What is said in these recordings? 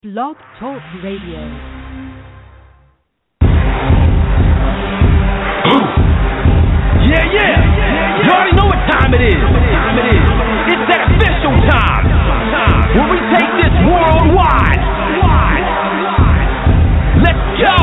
Blog Talk Radio. Yeah. You already know what time it is. It's that official time where we take this worldwide. Let's go.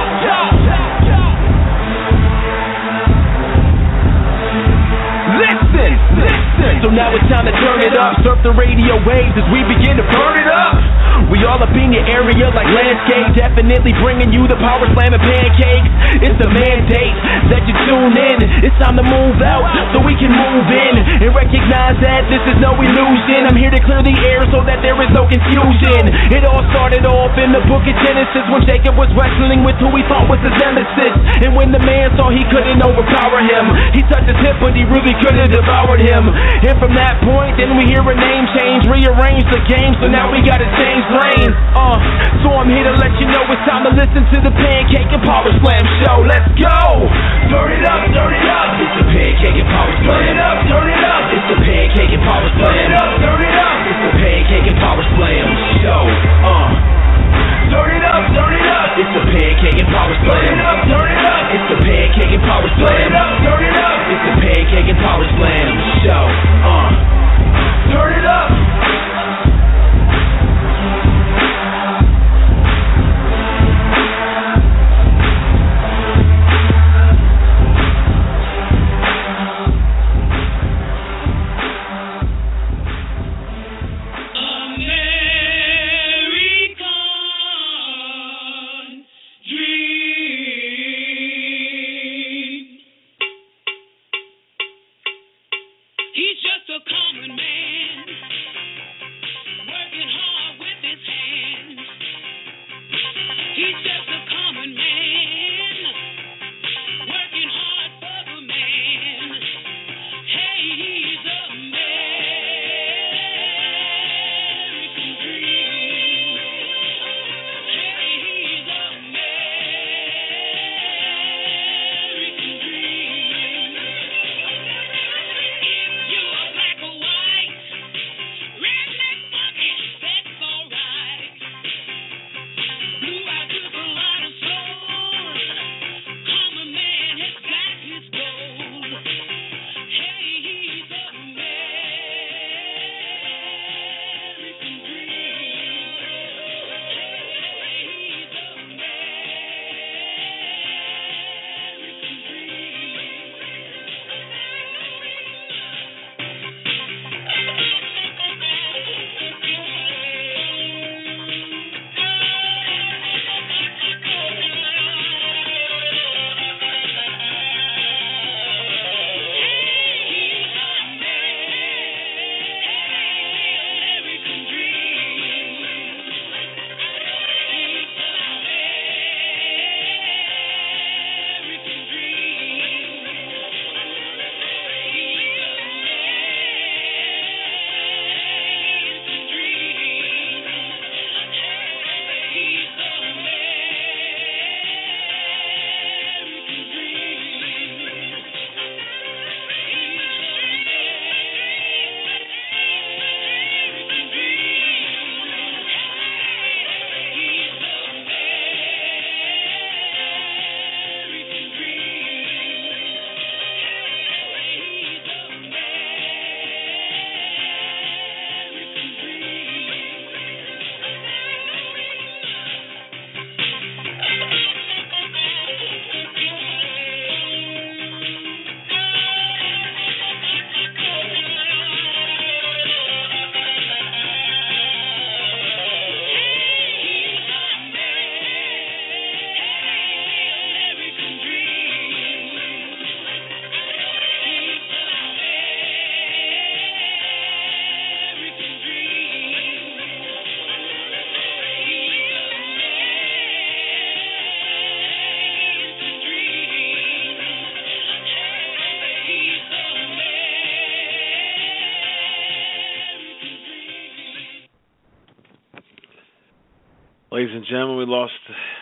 Listen. So now it's time to turn it up. Surf the radio waves as we begin to burn it up. We all up in your area like landscape. Definitely bringing you the power slam and pancakes. It's the mandate that you tune in. It's time to move out so we can move in and recognize that this is no illusion. I'm here to clear the air so that there is no confusion. It all started off in the book of Genesis when Jacob was wrestling with who he thought was his nemesis. And when the man saw he couldn't overpower him, he touched his hip but he really could have devoured him. And from that point then we hear a name change, rearrange the game, so now we gotta change lanes. So I'm here to let you know it's time to listen to the Pancake and Power Slam show. Let's go! Turn it up, it's the Pancake and Power Slam. Turn it up, it's the Pancake and Power Slam. Turn it up, it's the Pancake and Power Slam show. Turn it up, it's the Pancake and Power Slam. Turn it up, it's the Pancake and Power Slam. Turn it up, it's the Pancake and Power Slam show. Turn it up. Ladies and gentlemen, we lost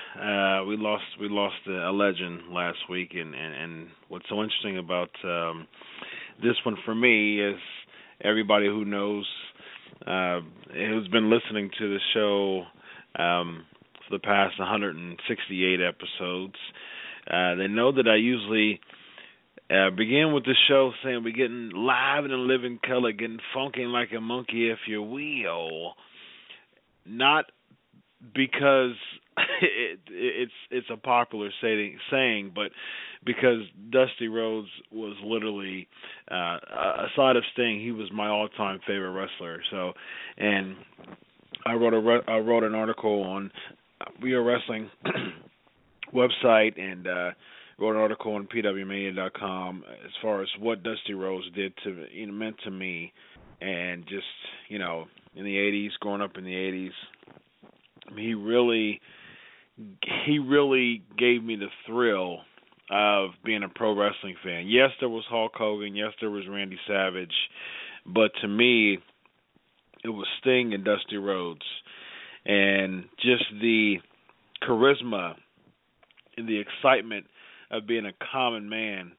a legend last week, and what's so interesting about this one for me is everybody who knows, who's been listening to the show for the past 168 episodes. They know that I usually begin with the show saying we're getting live and in living color, getting funky like a monkey, if you will. Not because it's a popular saying, but because Dusty Rhodes was literally, aside of Sting, he was my all-time favorite wrestler. So, and I wrote an article on We Are Wrestling website, and wrote an article on pwmania.com as far as what Dusty Rhodes meant to me, and just in the 80s, growing up in the 80s, he really gave me the thrill of being a pro wrestling fan. Yes, there was Hulk Hogan. Yes, there was Randy Savage. But to me, it was Sting and Dusty Rhodes. And just the charisma and the excitement of being a common man.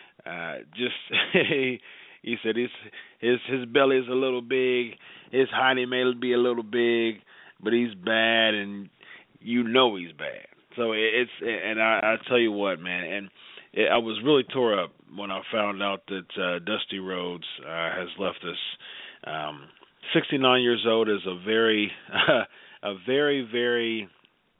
He said his belly is a little big. His hiney may be a little big, but he's bad, and he's bad. So I tell you what, man, and I was really tore up when I found out that Dusty Rhodes has left us. 69 years old is a very, very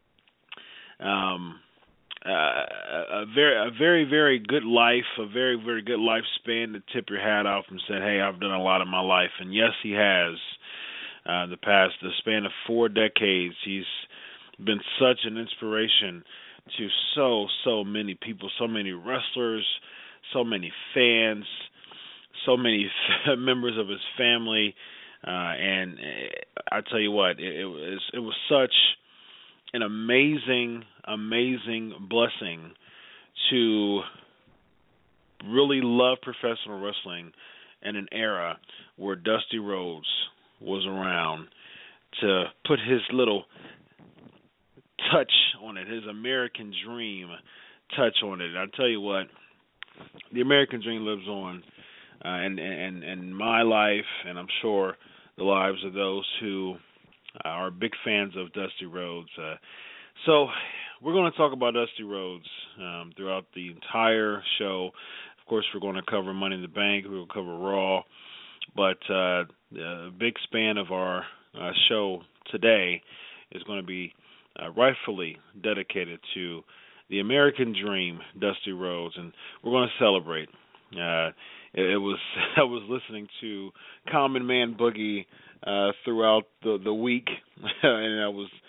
very good life, a very, very good lifespan to tip your hat off and say, hey, I've done a lot in my life. And yes, he has. The span of 4 decades, he's been such an inspiration to so many people, so many wrestlers, so many fans, so many members of his family. And I tell you what, it was such an amazing blessing to really love professional wrestling in an era where Dusty Rhodes was around to put his little touch on it, his American dream touch on it. I tell you what, the American dream lives on, and my life, and I'm sure the lives of those who are big fans of Dusty Rhodes. So we're going to talk about Dusty Rhodes throughout the entire show. Of course, we're going to cover Money in the Bank. We'll cover Raw. But the big span of our show today is going to be rightfully dedicated to the American Dream, Dusty Rhodes, and we're going to celebrate. I was listening to Common Man Boogie throughout the week, and I was,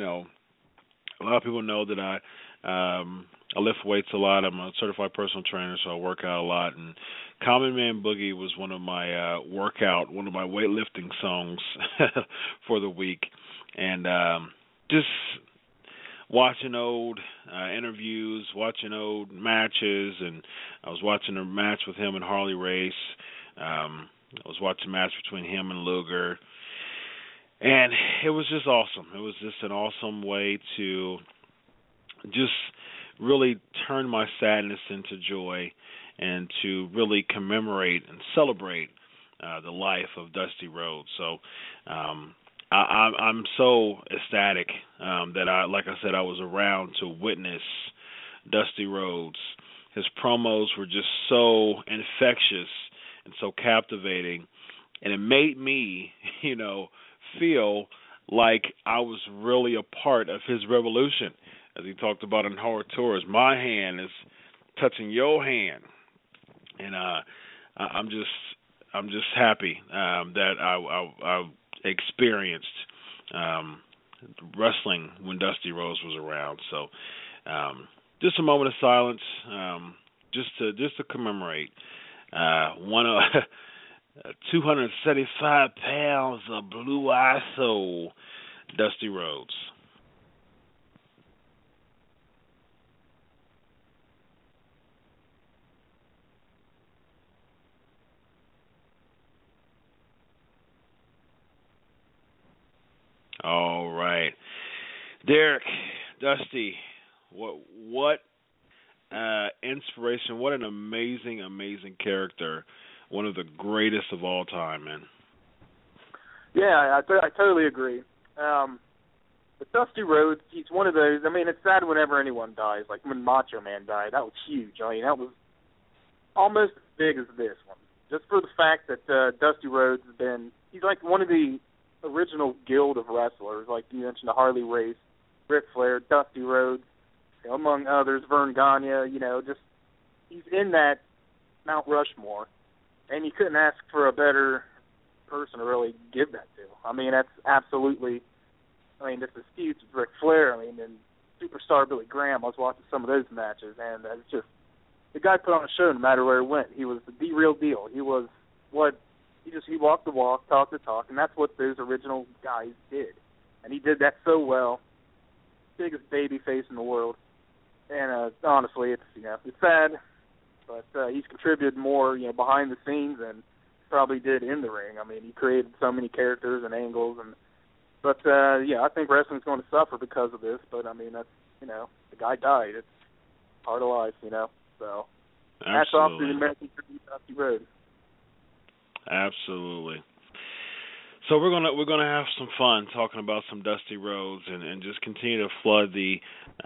a lot of people know that I lift weights a lot. I'm a certified personal trainer, so I work out a lot. And Common Man Boogie was one of my weightlifting songs for the week. And just watching old interviews, watching old matches, and I was watching a match with him and Harley Race. I was watching a match between him and Luger. And it was just awesome. It was just an awesome way to just really turn my sadness into joy and to really commemorate and celebrate the life of Dusty Rhodes. So I'm so ecstatic that I was around to witness Dusty Rhodes. His promos were just so infectious and so captivating, and it made me, feel like I was really a part of his revolution. As he talked about in Hard Tours, my hand is touching your hand, and I'm just happy that I experienced wrestling when Dusty Rhodes was around. So just a moment of silence, just to commemorate 275 pounds of blue-eye soul, Dusty Rhodes. All right, Derek, Dusty, what inspiration! What an amazing character! One of the greatest of all time, man. Yeah, I totally agree. But Dusty Rhodes, he's one of those. I mean, it's sad whenever anyone dies. Like when Macho Man died, that was huge. I mean, that was almost as big as this one. Just for the fact that Dusty Rhodes has been, he's like one of the original guild of wrestlers. Like you mentioned, the Harley Race, Ric Flair, Dusty Rhodes, you know, among others, Vern Gagne. You know, just he's in that Mount Rushmore, and you couldn't ask for a better person to really give that to. I mean, that's absolutely. I mean, this is huge with Ric Flair. I mean, and Superstar Billy Graham. I was watching some of those matches, and it's just the guy put on a show no matter where he went. He was the real deal. He was what he walked the walk, talked the talk, and that's what those original guys did. And he did that so well. Biggest baby face in the world. And honestly, it's it's sad, but he's contributed more behind the scenes than probably did in the ring. I mean, he created so many characters and angles But I think wrestling's going to suffer because of this. But I mean, that's the guy died. It's part of life, So hats off to the American tribute, Dusty Rhodes. Absolutely. So we're gonna have some fun talking about some Dusty Rhodes and just continue to flood the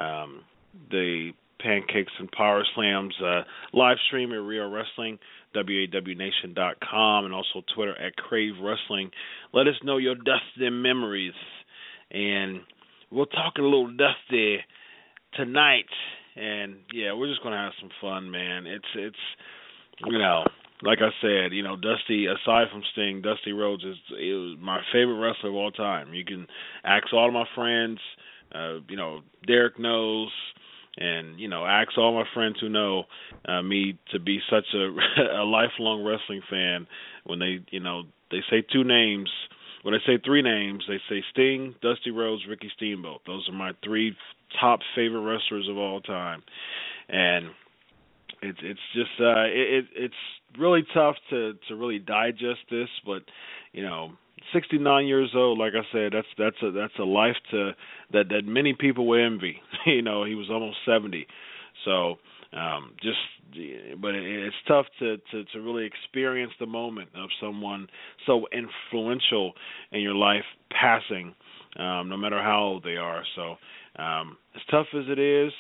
Pancakes and Power Slams live stream at Rio Wrestling, WAWNation.com, and also Twitter at Crave Wrestling. Let us know your Dusty memories, and we'll talk a little Dusty tonight. And we're just gonna have some fun, man. It's like I said, Dusty. Aside from Sting, Dusty Rhodes is my favorite wrestler of all time. You can ask all of my friends. Derek knows. And, ask all my friends who know me to be such a lifelong wrestling fan. When they say two names, when they say three names, they say Sting, Dusty Rhodes, Ricky Steamboat. Those are my three top favorite wrestlers of all time. And it's just it's really tough to really digest this, but 69 years old, like I said, that's a life that many people would envy. He was almost 70, so but it's tough to really experience the moment of someone so influential in your life passing, no matter how old they are. So as tough as it is,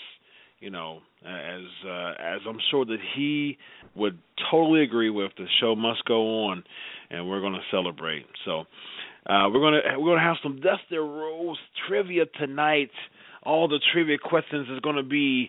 as I'm sure that he would totally agree with, the show must go on, and we're going to celebrate. So we're going to have some Dusty Rhodes trivia tonight. All the trivia questions is going to be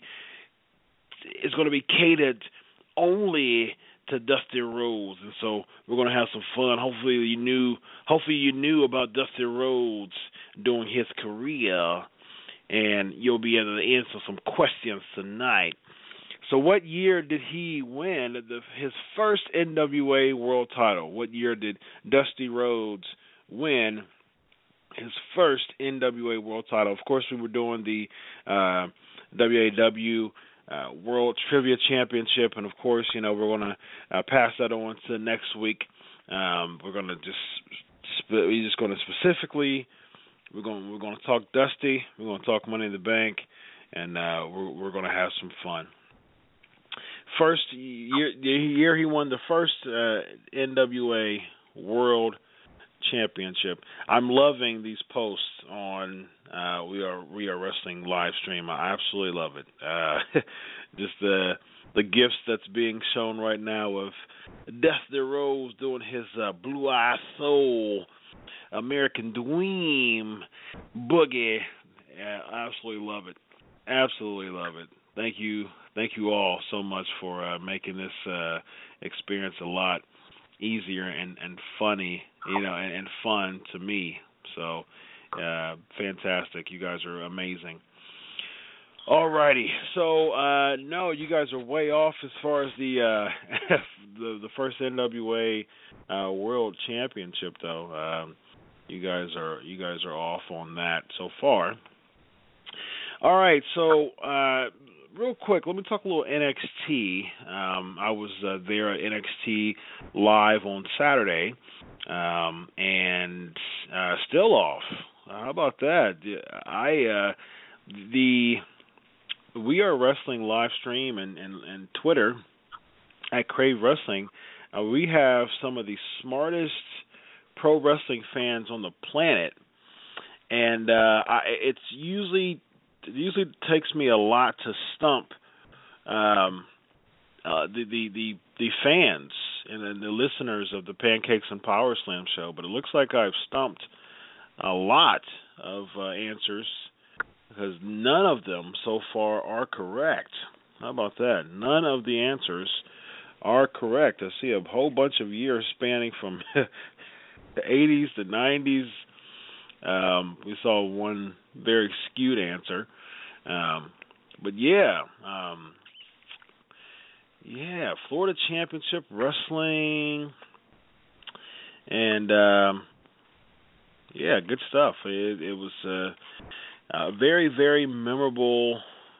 catered only to Dusty Rhodes, and so we're going to have some fun. Hopefully you knew about Dusty Rhodes during his career, and you'll be able to answer some questions tonight. So what year did he win his first NWA World title? What year did Dusty Rhodes win his first NWA World title? Of course, we were doing the WAW World Trivia Championship, and of course, we're going to pass that on to next week. We're going to specifically. We're going to talk Dusty. We're going to talk Money in the Bank, and we're going to have some fun. First year, the year he won the first NWA World Championship. I'm loving these posts on We Are Wrestling live stream. I absolutely love it. Just the gifts that's being shown right now of Dusty Rhodes doing his Blue Eye Soul, American Dream boogie. Yeah, I absolutely love it. Absolutely love it. Thank you all so much for making this experience a lot easier and funny, and fun to me. So, fantastic. You guys are amazing. Alrighty. So, no, you guys are way off as far as the the first NWA World Championship, though. You guys are off on that so far. All right, so real quick, let me talk a little NXT. I was there at NXT live on Saturday, and still off. How about that? The We Are Wrestling live stream and Twitter at Crave Wrestling. We have some of the smartest pro wrestling fans on the planet, and it usually takes me a lot to stump the fans and the listeners of the Pancakes and Power Slam show, but it looks like I've stumped a lot of answers because none of them so far are correct. How about that? None of the answers are correct. I see a whole bunch of years spanning from the 80s to 90s. We saw one very skewed answer. But yeah, Florida Championship Wrestling, and good stuff. It was a very, very memorable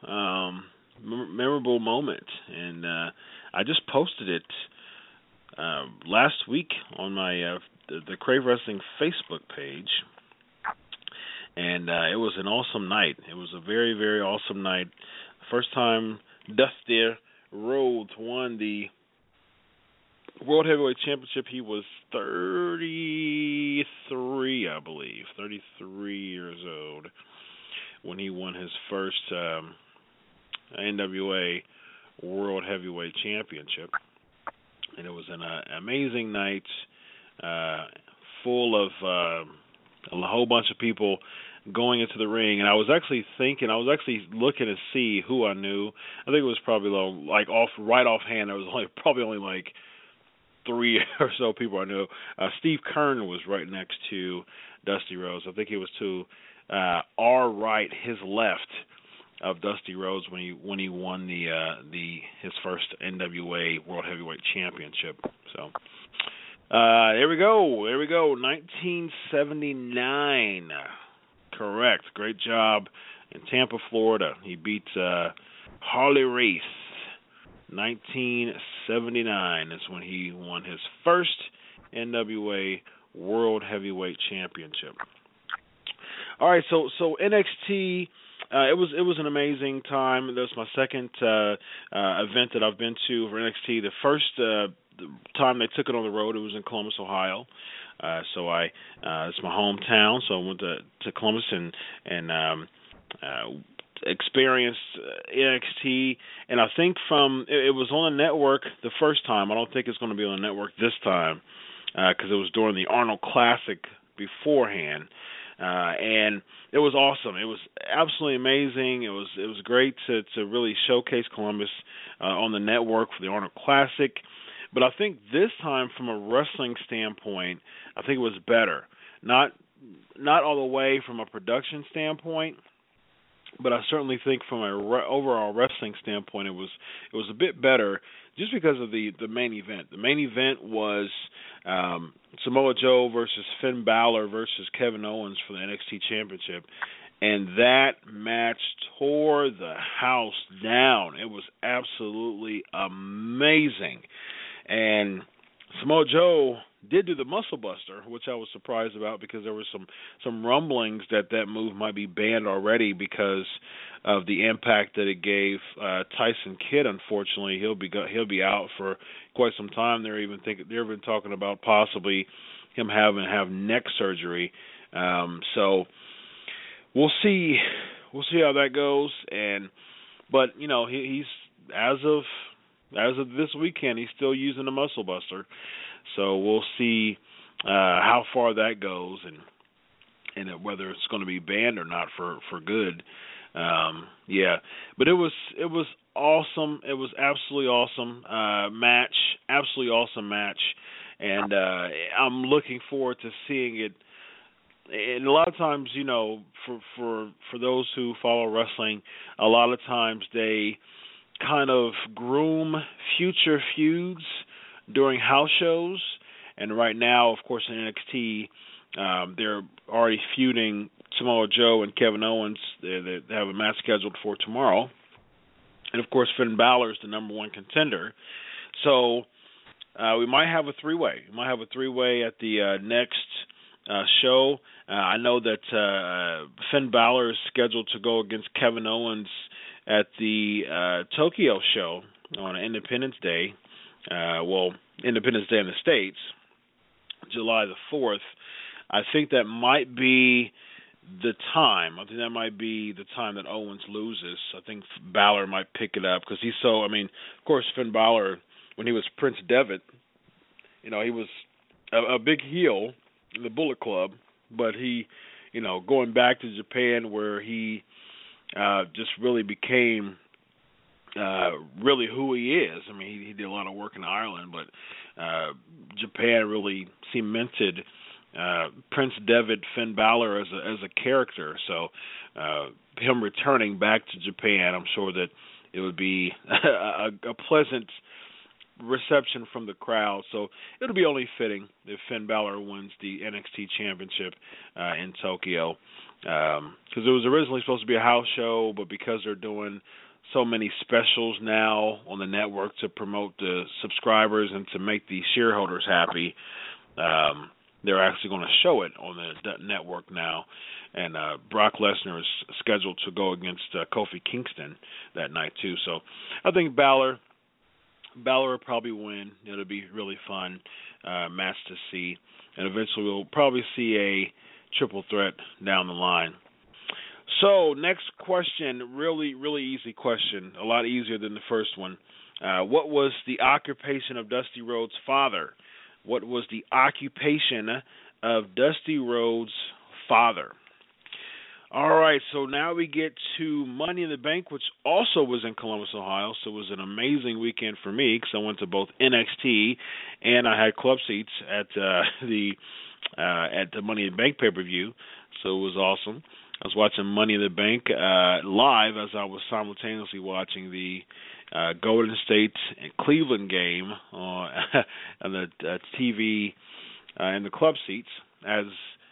moment, and I just posted it last week on my the Crave Wrestling Facebook page. And it was an awesome night. It was a very, very awesome night. First time Dusty Rhodes won the World Heavyweight Championship. He was 33, I believe, 33 years old when he won his first NWA World Heavyweight Championship. And it was an amazing night, full of a whole bunch of people going into the ring, and I was actually looking to see who I knew. I think it was probably like right offhand. There was probably only like 3 or so people I knew. Steve Keirn was right next to Dusty Rhodes. I think he was to our right, his left of Dusty Rhodes when he won his first NWA World Heavyweight Championship. So. There we go. 1979. Correct. Great job in Tampa, Florida. He beat Harley Race. 1979 is when he won his first NWA World Heavyweight Championship. All right, so NXT. It was an amazing time. That was my second event that I've been to for NXT. The first the time they took it on the road, it was in Columbus, Ohio. So it's my hometown. So I went to Columbus and experienced NXT. And I think it was on the network the first time. I don't think it's going to be on the network this time because it was during the Arnold Classic beforehand. And it was awesome. It was absolutely amazing. It was great to really showcase Columbus on the network for the Arnold Classic. But I think this time, from a wrestling standpoint, I think it was better. Not all the way from a production standpoint, but I certainly think from an overall wrestling standpoint, it was a bit better just because of the main event. The main event was Samoa Joe versus Finn Balor versus Kevin Owens for the NXT Championship. And that match tore the house down. It was absolutely amazing. And Samoa Joe did do the Muscle Buster, which I was surprised about because there were some rumblings that move might be banned already because of the impact that it gave Tyson Kidd. Unfortunately, he'll be out for quite some time. They're even talking about possibly him having to have neck surgery. So we'll see how that goes. But you know, he's as of this weekend, he's still using the Muscle Buster. So we'll see how far that goes and whether it's going to be banned or not for good. But it was awesome. It was absolutely awesome match. Absolutely awesome match. And I'm looking forward to seeing it. And a lot of times, you know, for those who follow wrestling, a lot of times they kind of groom future feuds during house shows. And right now, of course, in NXT, they're already feuding Samoa Joe and Kevin Owens. They have a match scheduled for tomorrow. And, of course, Finn Balor is the number one contender. So we might have a three-way. We might have a three-way at the next show. I know that Finn Balor is scheduled to go against Kevin Owens at the Tokyo show on Independence Day. Independence Day in the States, July the 4th. I think that might be the time. I think that might be the time that Owens loses. I think Balor might pick it up because he's so. I mean, of course, Finn Balor, when he was Prince Devitt, he was a big heel in the Bullet Club, but he, going back to Japan where he just really became really who he is. I mean, he did a lot of work in Ireland, but Japan really cemented Prince Devitt, Finn Balor as a character. So him returning back to Japan, I'm sure that it would be a pleasant reception from the crowd. So it'll be only fitting if Finn Balor wins the NXT Championship in Tokyo, because it was originally supposed to be a house show, but because they're doing so many specials now on the network to promote the subscribers and to make the shareholders happy, they're actually going to show it on the network now. And Brock Lesnar is scheduled to go against Kofi Kingston that night too. So I think Balor will probably win. It'll be really fun match to see. And eventually we'll probably see a triple threat down the line. So next question, really, really easy question, a lot easier than the first one. What was the occupation of Dusty Rhodes' father? What was the occupation of Dusty Rhodes' father? All right, so now we get to Money in the Bank, which also was in Columbus, Ohio. So it was an amazing weekend for me because I went to both NXT and I had club seats at the Money in the Bank pay-per-view. So it was awesome. I was watching Money in the Bank live as I was simultaneously watching the Golden State and Cleveland game on the TV in the club seats as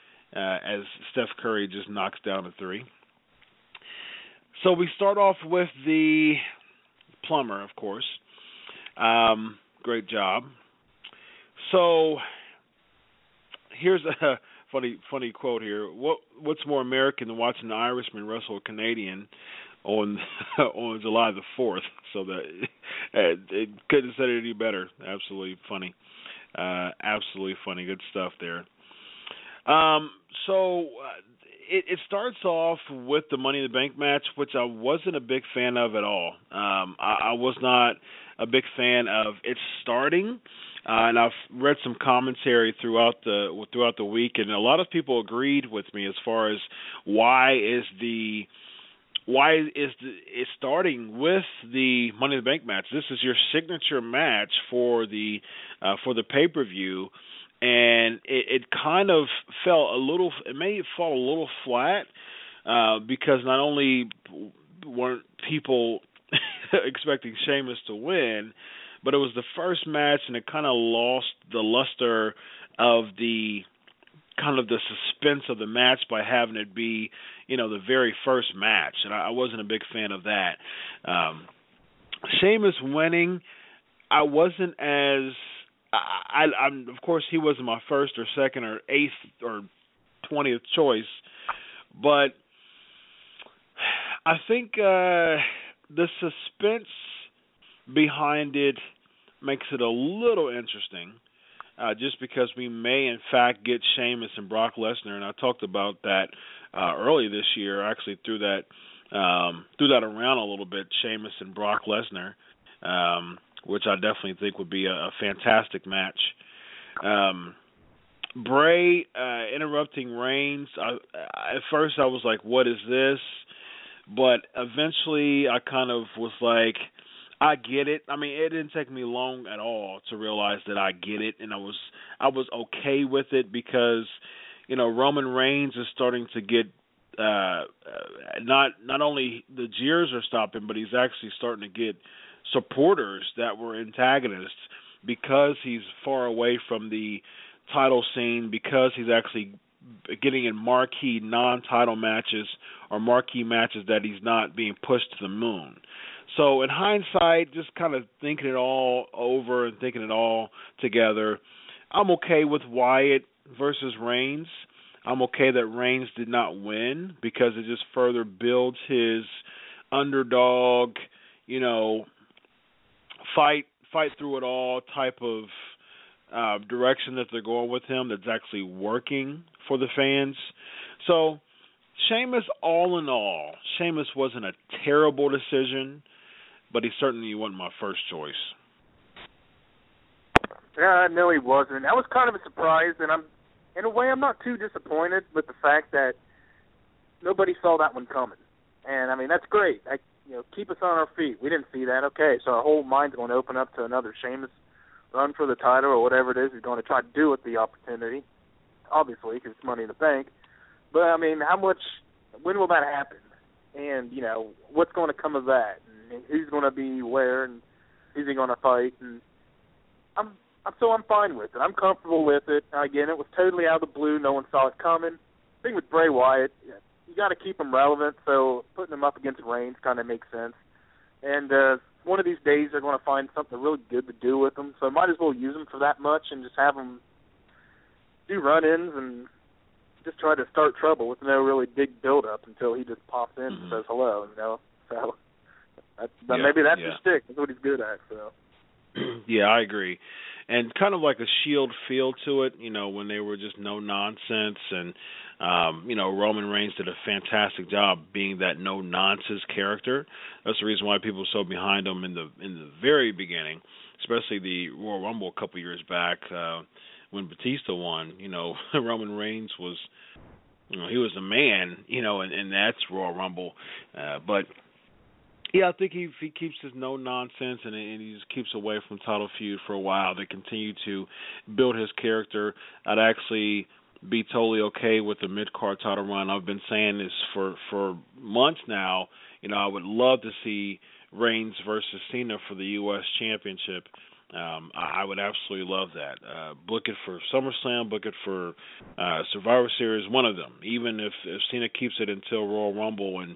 Steph Curry just knocks down a three. So we start off with the plumber, of course. Great job. So here's a funny quote here. What's more American than watching an Irishman wrestle a Canadian on July the 4th? So that it couldn't have said it any better. Absolutely funny. Absolutely funny. Good stuff there. So it starts off with the Money in the Bank match, which I wasn't a big fan of at all. I was not a big fan of it starting. And I've read some commentary throughout the week, and a lot of people agreed with me as far as why is it starting with the Money in the Bank match. This is your signature match for the pay-per-view, and it kind of made it fall a little flat because not only weren't people expecting Sheamus to win, but it was the first match, and it kind of lost the luster of the suspense of the match by having it be, the very first match, and I wasn't a big fan of that. Sheamus winning, I wasn't as I'm of course he wasn't my first or second or eighth or 20th choice, but I think the suspense behind it makes it a little interesting, just because we may in fact get Sheamus and Brock Lesnar, and I talked about that early this year. I actually threw that around a little bit, Sheamus and Brock Lesnar, which I definitely think would be a fantastic match. Bray interrupting Reigns. At first I was like, what is this? But eventually I kind of was like, I get it. I mean, it didn't take me long at all to realize that I get it, and I was okay with it because, Roman Reigns is starting to get not only the jeers are stopping, but he's actually starting to get supporters that were antagonists because he's far away from the title scene, because he's actually getting in marquee non-title matches or marquee matches that he's not being pushed to the moon. So in hindsight, just kind of thinking it all over and thinking it all together, I'm okay with Wyatt versus Reigns. I'm okay that Reigns did not win because it just further builds his underdog, fight through it all type of direction that they're going with him that's actually working for the fans. So Sheamus, all in all, Sheamus wasn't a terrible decision, but he certainly wasn't my first choice. Yeah, no, he wasn't. That was kind of a surprise, and in a way, I'm not too disappointed with the fact that nobody saw that one coming. And I mean, that's great. Keep us on our feet. We didn't see that. Okay, so our whole mind's going to open up to another Sheamus run for the title or whatever it is he's going to try to do with the opportunity. Obviously, because it's Money in the Bank. But I mean, when will that happen? And what's going to come of that? And who's going to be where? And who's he going to fight? And I'm fine with it. I'm comfortable with it. Again, it was totally out of the blue. No one saw it coming. The thing with Bray Wyatt, you got to keep him relevant. So putting him up against Reigns kind of makes sense. And one of these days they're going to find something really good to do with him. So might as well use him for that much and just have him do run-ins and just try to start trouble with no really big build-up until he just pops in and says hello. So maybe that's his stick. That's what he's good at. So. Yeah, I agree. And kind of like a Shield feel to it, when they were just no nonsense, and Roman Reigns did a fantastic job being that no nonsense character. That's the reason why people were so behind him in the very beginning, especially the Royal Rumble a couple years back when Batista won. Roman Reigns was, he was a man, and that's Royal Rumble, but. Yeah, I think if he keeps his no-nonsense and he just keeps away from title feud for a while, they continue to build his character, I'd actually be totally okay with the mid-card title run. I've been saying this for months now. I would love to see Reigns versus Cena for the U.S. Championship. I would absolutely love that. Book it for SummerSlam, book it for Survivor Series, one of them. Even if Cena keeps it until Royal Rumble and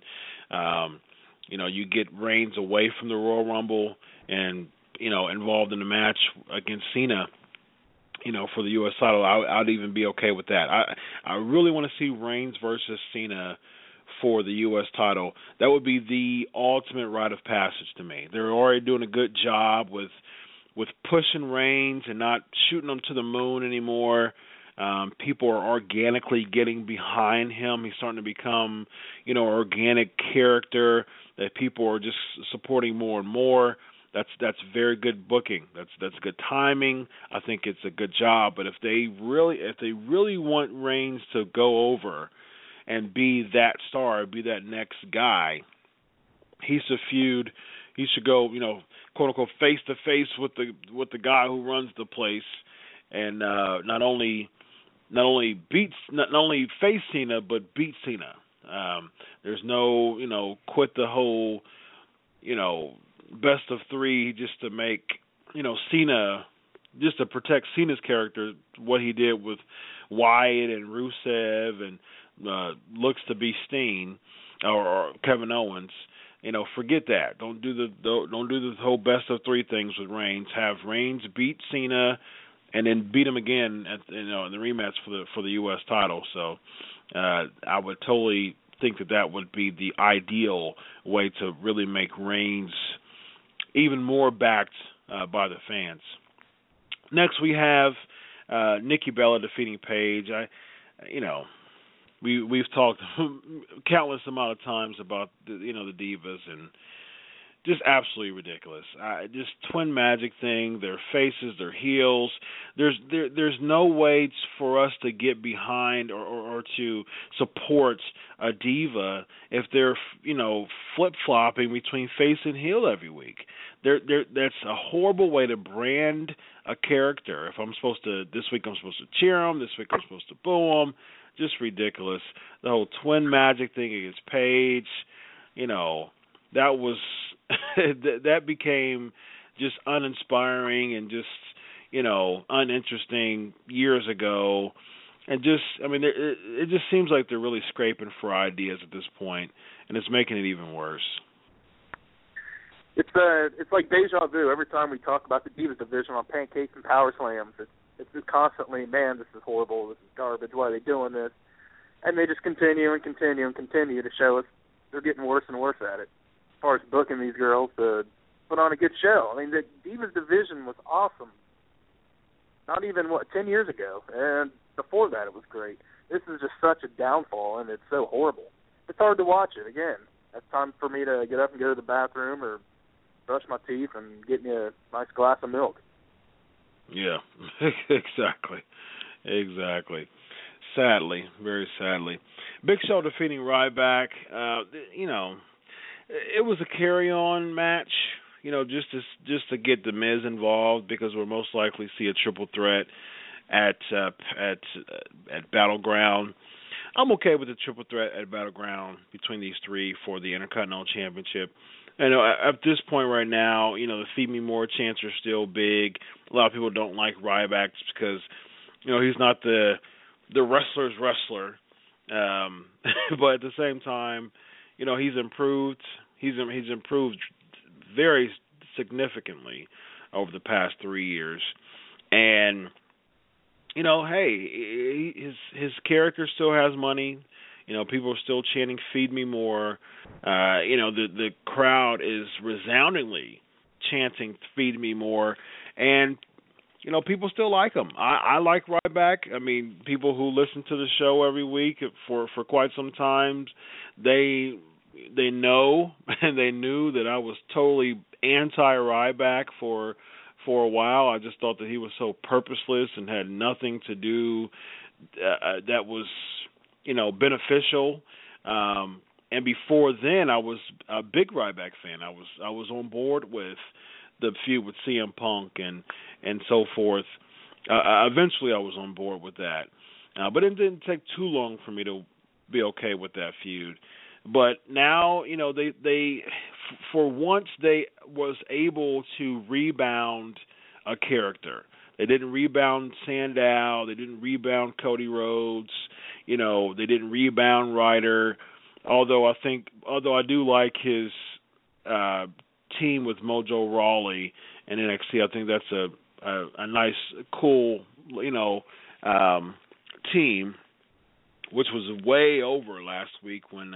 you get Reigns away from the Royal Rumble and, involved in the match against Cena, for the U.S. title, I'd even be okay with that. I really want to see Reigns versus Cena for the U.S. title. That would be the ultimate rite of passage to me. They're already doing a good job with pushing Reigns and not shooting him to the moon anymore. People are organically getting behind him. He's starting to become, an organic character that people are just supporting more and more. That's very good booking. That's good timing. I think it's a good job. But if they really want Reigns to go over and be that star, be that next guy, he should feud. He should go, quote unquote, face to face with the guy who runs the place, and not only face Cena, but beat Cena. There's no, quit the whole, best of three just to make, Cena, just to protect Cena's character, what he did with Wyatt and Rusev and looks to be Steen or Kevin Owens. Forget that. Don't do the whole best of three things with Reigns. Have Reigns beat Cena and then beat him again at in the rematch for the U.S. title. So I would totally think that would be the ideal way to really make Reigns even more backed by the fans. Next, we have Nikki Bella defeating Paige. We've talked countless amount of times about the Divas, and just absolutely ridiculous. Just twin magic thing. Their faces, their heels. There's no way for us to get behind or to support a diva if they're flip flopping between face and heel every week. That's a horrible way to brand a character. If this week I'm supposed to cheer them, this week I'm supposed to boo them. Just ridiculous. The whole twin magic thing against Paige, that was that became just uninspiring and just uninteresting years ago, and it just seems like they're really scraping for ideas at this point, and it's making it even worse. It's like deja vu every time we talk about the Divas division on Pancakes and Power Slams. It's just constantly, man, this is horrible, this is garbage, why are they doing this? And they just continue and continue and continue to show us they're getting worse and worse at it as far as booking these girls to put on a good show. I mean, the Divas division was awesome. Not even, 10 years ago. And before that it was great. this is just such a downfall, and it's so horrible. It's hard to watch it. Again, it's time for me to get up and go to the bathroom or brush my teeth and get me a nice glass of milk. Yeah, exactly. Sadly, very sadly. Big Show defeating Ryback. It was a carry-on match, just to get the Miz involved, because we'll most likely see a triple threat at Battleground. I'm okay with the triple threat at Battleground between these three for the Intercontinental Championship. I know at this point right now, the Feed Me More chants are still big. A lot of people don't like Ryback because, he's not the wrestler's wrestler. But at the same time, he's improved. He's improved very significantly over the past 3 years. And, hey, his character still has money. People are still chanting "Feed Me More." The crowd is resoundingly chanting "Feed Me More," and people still like him. I like Ryback. I mean, people who listen to the show every week for quite some time, they know and they knew that I was totally anti-Ryback for a while. I just thought that he was so purposeless and had nothing to do that was beneficial. And before then, I was a big Ryback fan. I was on board with the feud with CM Punk and so forth. Eventually, I was on board with that, but it didn't take too long for me to be okay with that feud. But now, they for once they was able to rebound a character. They didn't rebound Sandow. They didn't rebound Cody Rhodes. They didn't rebound Ryder. Although I do like his team with Mojo Rawley and NXT. I think that's a nice, cool, team, which was way over last week when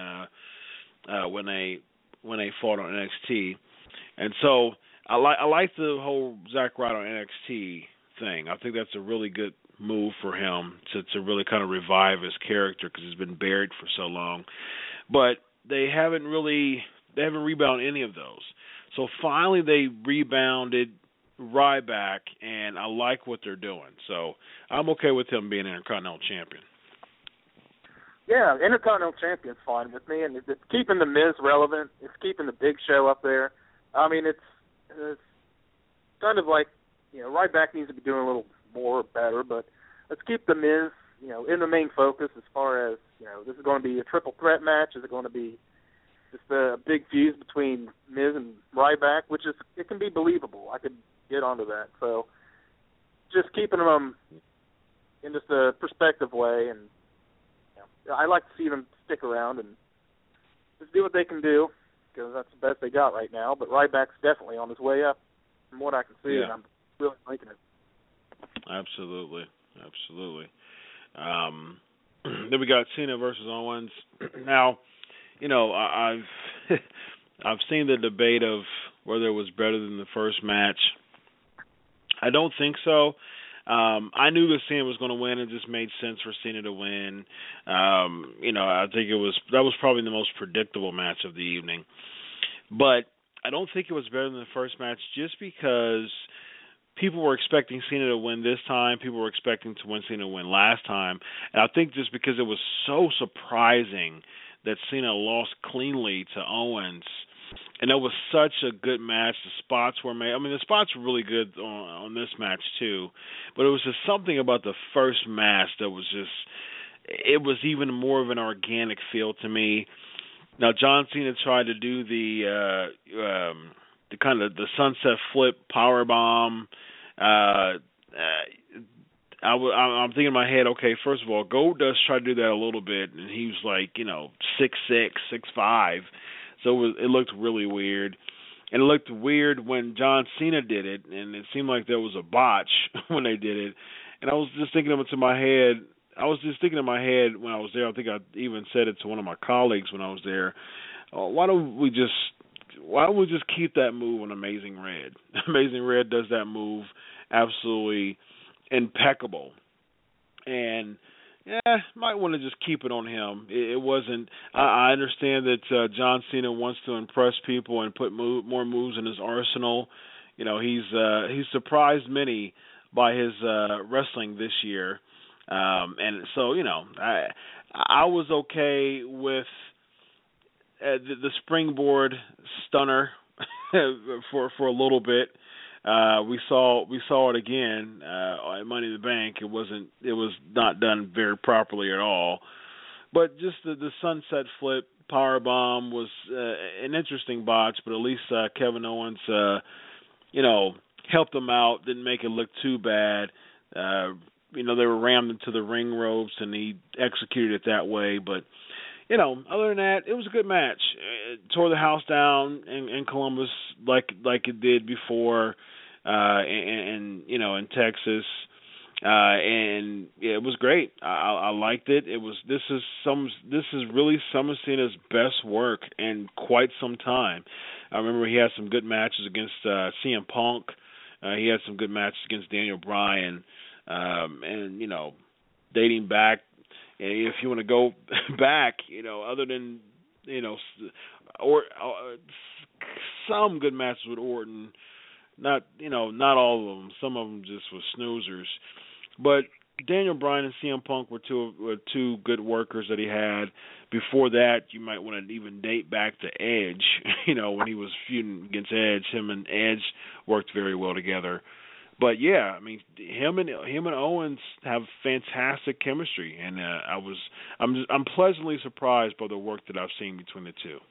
they fought on NXT. And so I like the whole Zack Ryder on NXT thing. I think that's a really good move for him to really kind of revive his character, because he's been buried for so long. But they haven't rebounded any of those. So finally they rebounded Ryback, and I like what they're doing. So I'm okay with him being Intercontinental Champion. Yeah, Intercontinental Champion's fine with me, and it's keeping the Miz relevant. It's keeping the Big Show up there. I mean, it's kind of like, Ryback needs to be doing a little more better, but let's keep the Miz, in the main focus as far as, this is going to be a triple threat match. Is it going to be just a big fuse between Miz and Ryback, which it can be believable. I could get onto that. So just keeping them in just a perspective way, and I like to see them stick around and just do what they can do, because that's the best they got right now. But Ryback's definitely on his way up from what I can see, and I'm really liking it. Absolutely. Then we got Cena versus Owens. Now, I've seen the debate of whether it was better than the first match. I don't think so. I knew that Cena was going to win. It just made sense for Cena to win. I think that was probably the most predictable match of the evening. But I don't think it was better than the first match, just because people were expecting Cena to win this time. People were expecting Cena to win last time. And I think just because it was so surprising that Cena lost cleanly to Owens, and it was such a good match. The spots were made. I mean, the spots were really good on this match too, but it was just something about the first match that was it was even more of an organic feel to me. Now, John Cena tried to do the kind of the sunset flip power bomb. I'm thinking in my head, okay, first of all, Goldust tried to do that a little bit, and he was like, 6'6", 6'5", so it looked really weird. And it looked weird when John Cena did it, and it seemed like there was a botch when they did it. And I was just thinking in my head when I was there. I think I even said it to one of my colleagues when I was there. Why don't we just keep that move on Amazing Red? Amazing Red does that move absolutely impeccable. And might want to just keep it on him. It wasn't. I understand that John Cena wants to impress people and put more moves in his arsenal. You know, he's surprised many by his wrestling this year, and so you know, I was okay with the springboard stunner for a little bit. We saw it again at Money in the Bank. It was not done very properly at all. But just the sunset flip powerbomb was an interesting botch, but at least Kevin Owens helped him out, didn't make it look too bad. They were rammed into the ring ropes and he executed it that way, but other than that, it was a good match. It tore the house down in Columbus like it did before, in Texas, and yeah, it was great. I liked it. This is really some of Cena's best work in quite some time. I remember he had some good matches against CM Punk. He had some good matches against Daniel Bryan, and dating back. If you want to go back, other than, or some good matches with Orton, not all of them. Some of them just were snoozers. But Daniel Bryan and CM Punk were two good workers that he had. Before that, you might want to even date back to Edge. When he was feuding against Edge, him and Edge worked very well together. But yeah, I mean, him and Owens have fantastic chemistry, and I'm pleasantly surprised by the work that I've seen between the two.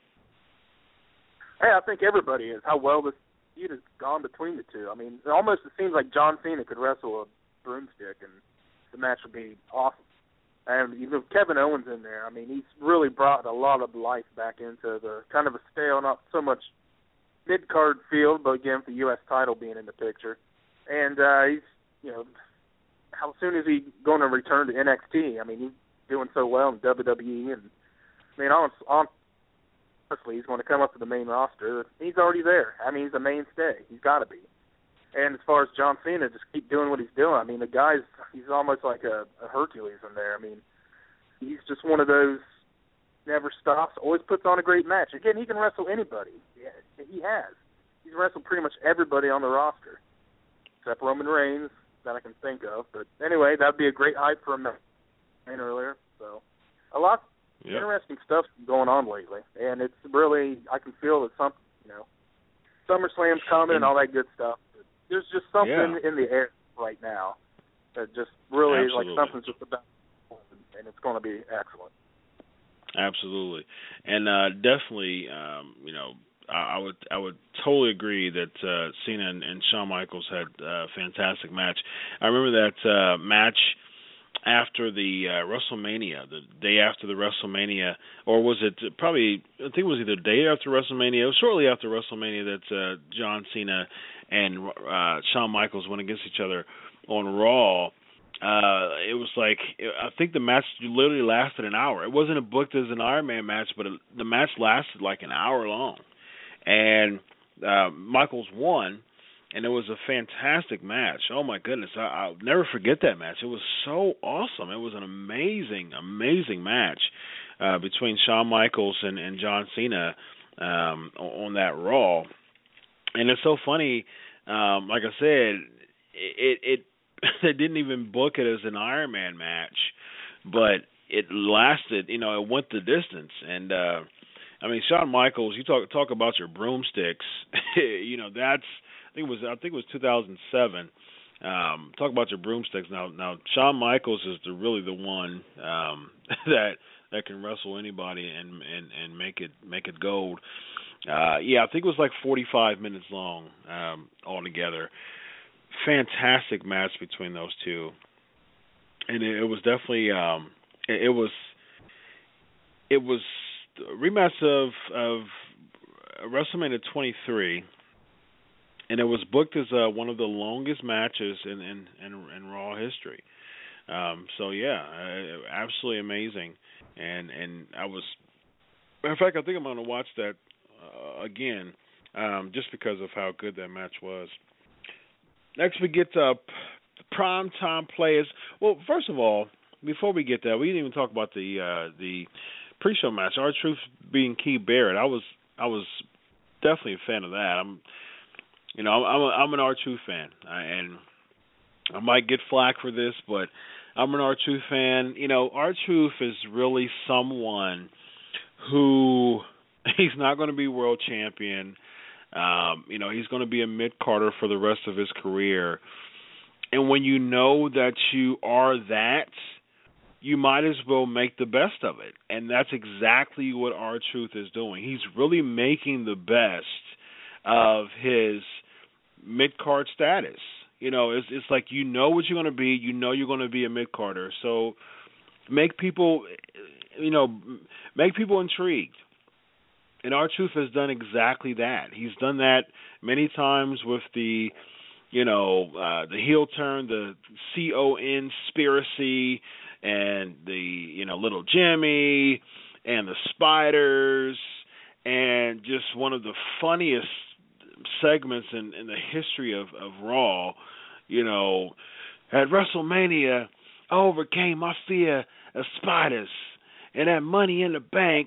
Hey, I think everybody is. How well this feud has gone between the two. I mean, it seems like John Cena could wrestle a broomstick, and the match would be awesome. And even Kevin Owens in there, I mean, he's really brought a lot of life back into the kind of a stale, not so much mid-card field, but again, the U.S. title being in the picture. And he's, how soon is he going to return to NXT? I mean, he's doing so well in WWE, and I mean, honestly, he's going to come up to the main roster. He's already there. I mean, he's a mainstay. He's got to be. And as far as John Cena, just keep doing what he's doing. I mean, he's almost like a Hercules in there. I mean, he's just one of those never stops, always puts on a great match. Again, he can wrestle anybody. Yeah, he has. He's wrestled pretty much everybody on the roster, except Roman Reigns that I can think of. But anyway, that would be a great hype for him earlier. So a lot of interesting stuff going on lately. And it's really, I can feel that SummerSlam's coming and all that good stuff. But there's just something in the air right now that just really is like something's just about, and it's going to be excellent. Absolutely. And definitely, I would totally agree that Cena and Shawn Michaels had a fantastic match. I remember that match after the WrestleMania, the day after the WrestleMania, or was it probably, I think it was either the day after WrestleMania, it was shortly after WrestleMania that John Cena and Shawn Michaels went against each other on Raw. It was like, I think the match literally lasted an hour. It wasn't booked as an Iron Man match, but the match lasted like an hour long. And Michaels won, and it was a fantastic match. Oh, my goodness. I'll never forget that match. It was so awesome. It was an amazing, amazing match between Shawn Michaels and John Cena on that Raw. And it's so funny, like I said, it they didn't even book it as an Iron Man match, but it lasted, it went the distance. And, I mean, Shawn Michaels, you talk about your broomsticks, that's, I think it was 2007. Talk about your broomsticks. Now Shawn Michaels is really the one that can wrestle anybody and make it gold. I think it was like 45 minutes long altogether. Fantastic match between those two, and it was definitely it was a rematch of WrestleMania 23, and it was booked as one of the longest matches in Raw history. Absolutely amazing, and I was, matter of fact, I think I'm going to watch that again, just because of how good that match was. Next, we get primetime players. Well, first of all, before we get that, we didn't even talk about the pre-show match. R-Truth being Keith Barrett. I was definitely a fan of that. I'm an R-Truth fan, and I might get flack for this, but I'm an R-Truth fan. R-Truth is really someone who he's not going to be world champion. He's going to be a mid-carder for the rest of his career. And when you know that you are that, you might as well make the best of it. And that's exactly what R-Truth is doing. He's really making the best of his mid-card status. It's like what you're going to be. You're going to be a mid-carder. So make people intrigued. And R-Truth has done exactly that. He's done that many times with the heel turn, the conspiracy, and the Little Jimmy, and the Spiders, and just one of the funniest segments in the history of Raw. At WrestleMania, I overcame my fear of spiders, and that Money in the Bank.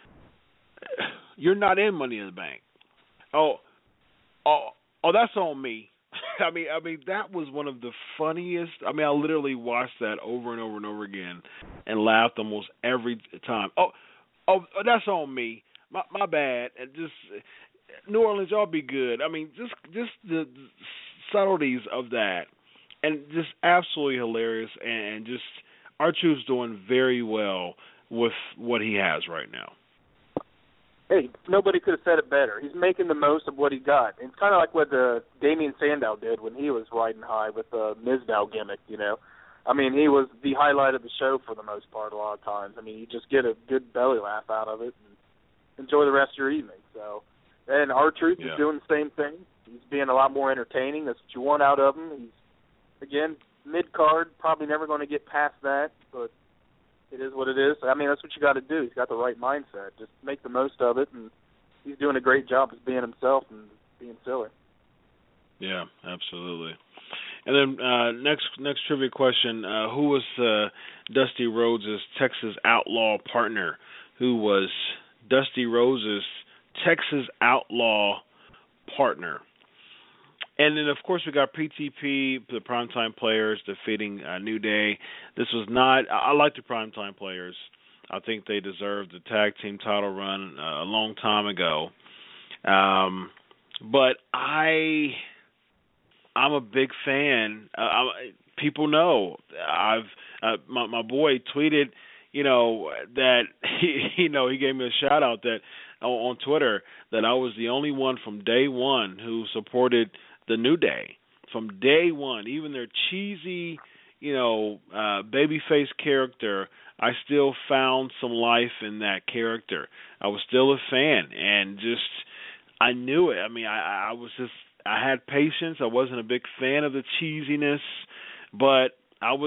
You're not in Money in the Bank. Oh, that's on me. I mean, that was one of the funniest. I literally watched that over and over and over again, and laughed almost every time. Oh, that's on me. My bad. And just New Orleans, y'all be good. Just the subtleties of that, and just absolutely hilarious. And just R-Truth's doing very well with what he has right now. Hey, nobody could have said it better. He's making the most of what he got. It's kind of like what Damien Sandow did when he was riding high with the Mizdow gimmick, He was the highlight of the show for the most part a lot of times. You just get a good belly laugh out of it and enjoy the rest of your evening. So, and R-Truth is doing the same thing. He's being a lot more entertaining. That's what you want out of him. He's, again, mid-card, probably never going to get past that, but it is what it is. That's what you got to do. He's got the right mindset. Just make the most of it, and he's doing a great job of being himself and being silly. Yeah, absolutely. And then next trivia question: who was Dusty Rhodes' Texas Outlaw partner? Who was Dusty Rhodes' Texas Outlaw partner? And then, of course, we got PTP, the Primetime Players, defeating New Day. This was not – I like the Primetime Players. I think they deserved the tag team title run a long time ago. But I'm a big fan. People know. My boy tweeted, that he gave me a shout-out that on Twitter that I was the only one from day one who supported – the New Day from day one. Even their cheesy, babyface character, I still found some life in that character. I was still a fan, and just I knew it. I had patience. I wasn't a big fan of the cheesiness, but I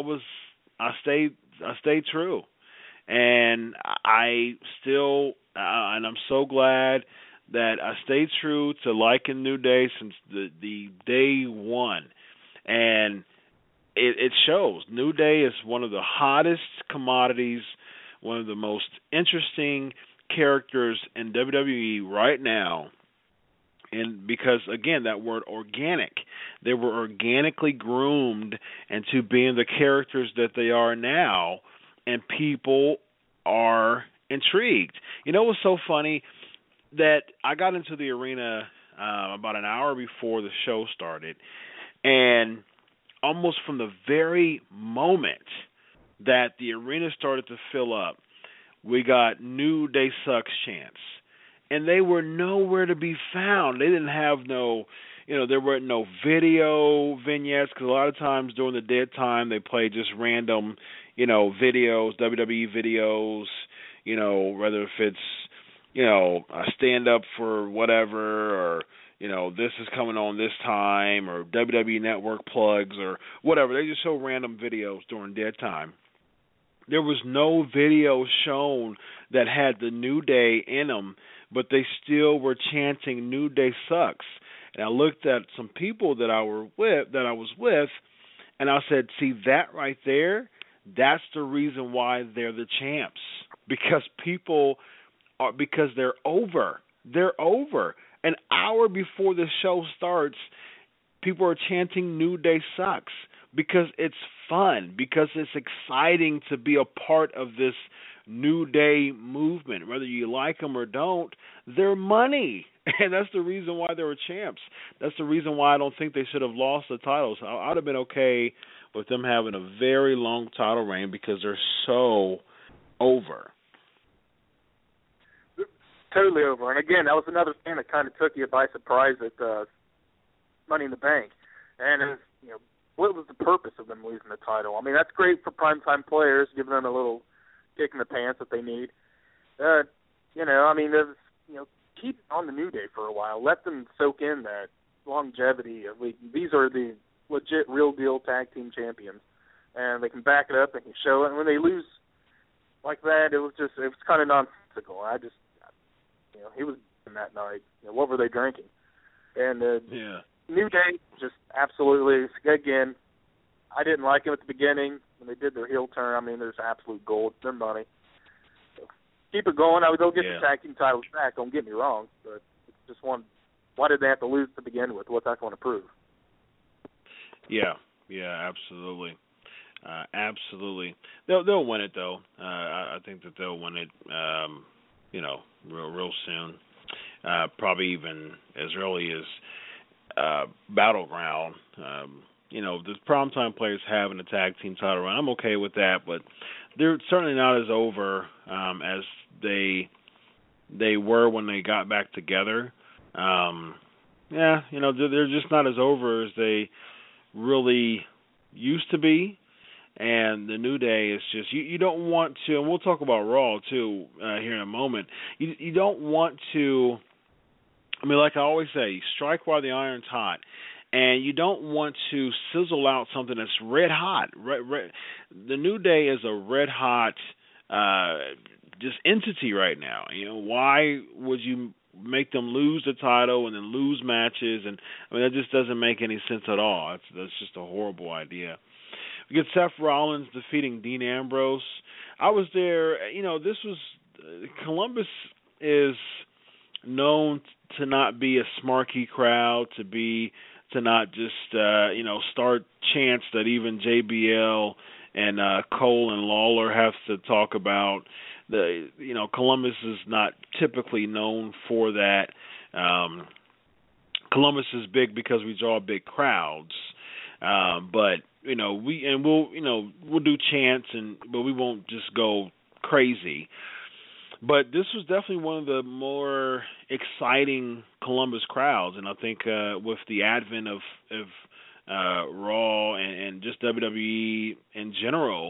stayed true, and I'm so glad that I stayed true to liking New Day since the day one. And it shows. New Day is one of the hottest commodities, one of the most interesting characters in WWE right now. And because, again, that word organic, they were organically groomed into being the characters that they are now, and people are intrigued. What's so funny? That I got into the arena about an hour before the show started, and almost from the very moment that the arena started to fill up, we got New Day Sucks chants, and they were nowhere to be found. They didn't have there were no video vignettes, because a lot of times during the dead time they play just random, videos, WWE videos, whether if it's stand up for whatever, or, this is coming on this time, or WWE Network plugs, or whatever. They just show random videos during dead time. There was no video shown that had the New Day in them, but they still were chanting New Day Sucks. And I looked at some people that I was with, and I said, see that right there? That's the reason why they're the champs, because because they're over. They're over. An hour before the show starts, people are chanting New Day sucks because it's fun, because it's exciting to be a part of this New Day movement. Whether you like them or don't, they're money. And that's the reason why they were champs. That's the reason why I don't think they should have lost the titles. I would have been okay with them having a very long title reign because they're so over. Totally over. And again, that was another thing that kind of took you by surprise at Money in the Bank. And it was, what was the purpose of them losing the title? I mean, that's great for primetime players, giving them a little kick in the pants that they need. Keep on the New Day for a while. Let them soak in that longevity. These are the legit, real deal tag team champions, and they can back it up. They can show it. And when they lose like that, it was kind of nonsensical. He was that night. What were they drinking? And New Day just absolutely, again, I didn't like him at the beginning when they did their heel turn. I mean, there's absolute gold. Their money. Keep it going. They'll get the tag team titles back. Don't get me wrong, but it's just one. Why did they have to lose to begin with? What's that going to prove? Yeah, absolutely, absolutely. They'll win it though. I think that they'll win it. Real soon. Probably even as early as Battleground. The primetime players having a tag team title run, I'm okay with that, but they're certainly not as over as they were when they got back together. They're just not as over as they really used to be. And the New Day is just, you don't want to, and we'll talk about Raw too here in a moment, you don't want to, like I always say, strike while the iron's hot. And you don't want to sizzle out something that's red hot. The New Day is a red hot just entity right now. Why would you make them lose the title and then lose matches? And that just doesn't make any sense at all. That's just a horrible idea. We get Seth Rollins defeating Dean Ambrose. I was there. This was Columbus is known to not be a smarky crowd, to not just start chants that even JBL and Cole and Lawler have to talk about. Columbus is not typically known for that. Columbus is big because we draw big crowds, but we'll do chants but we won't just go crazy. But this was definitely one of the more exciting Columbus crowds, and I think with the advent of Raw and just WWE in general,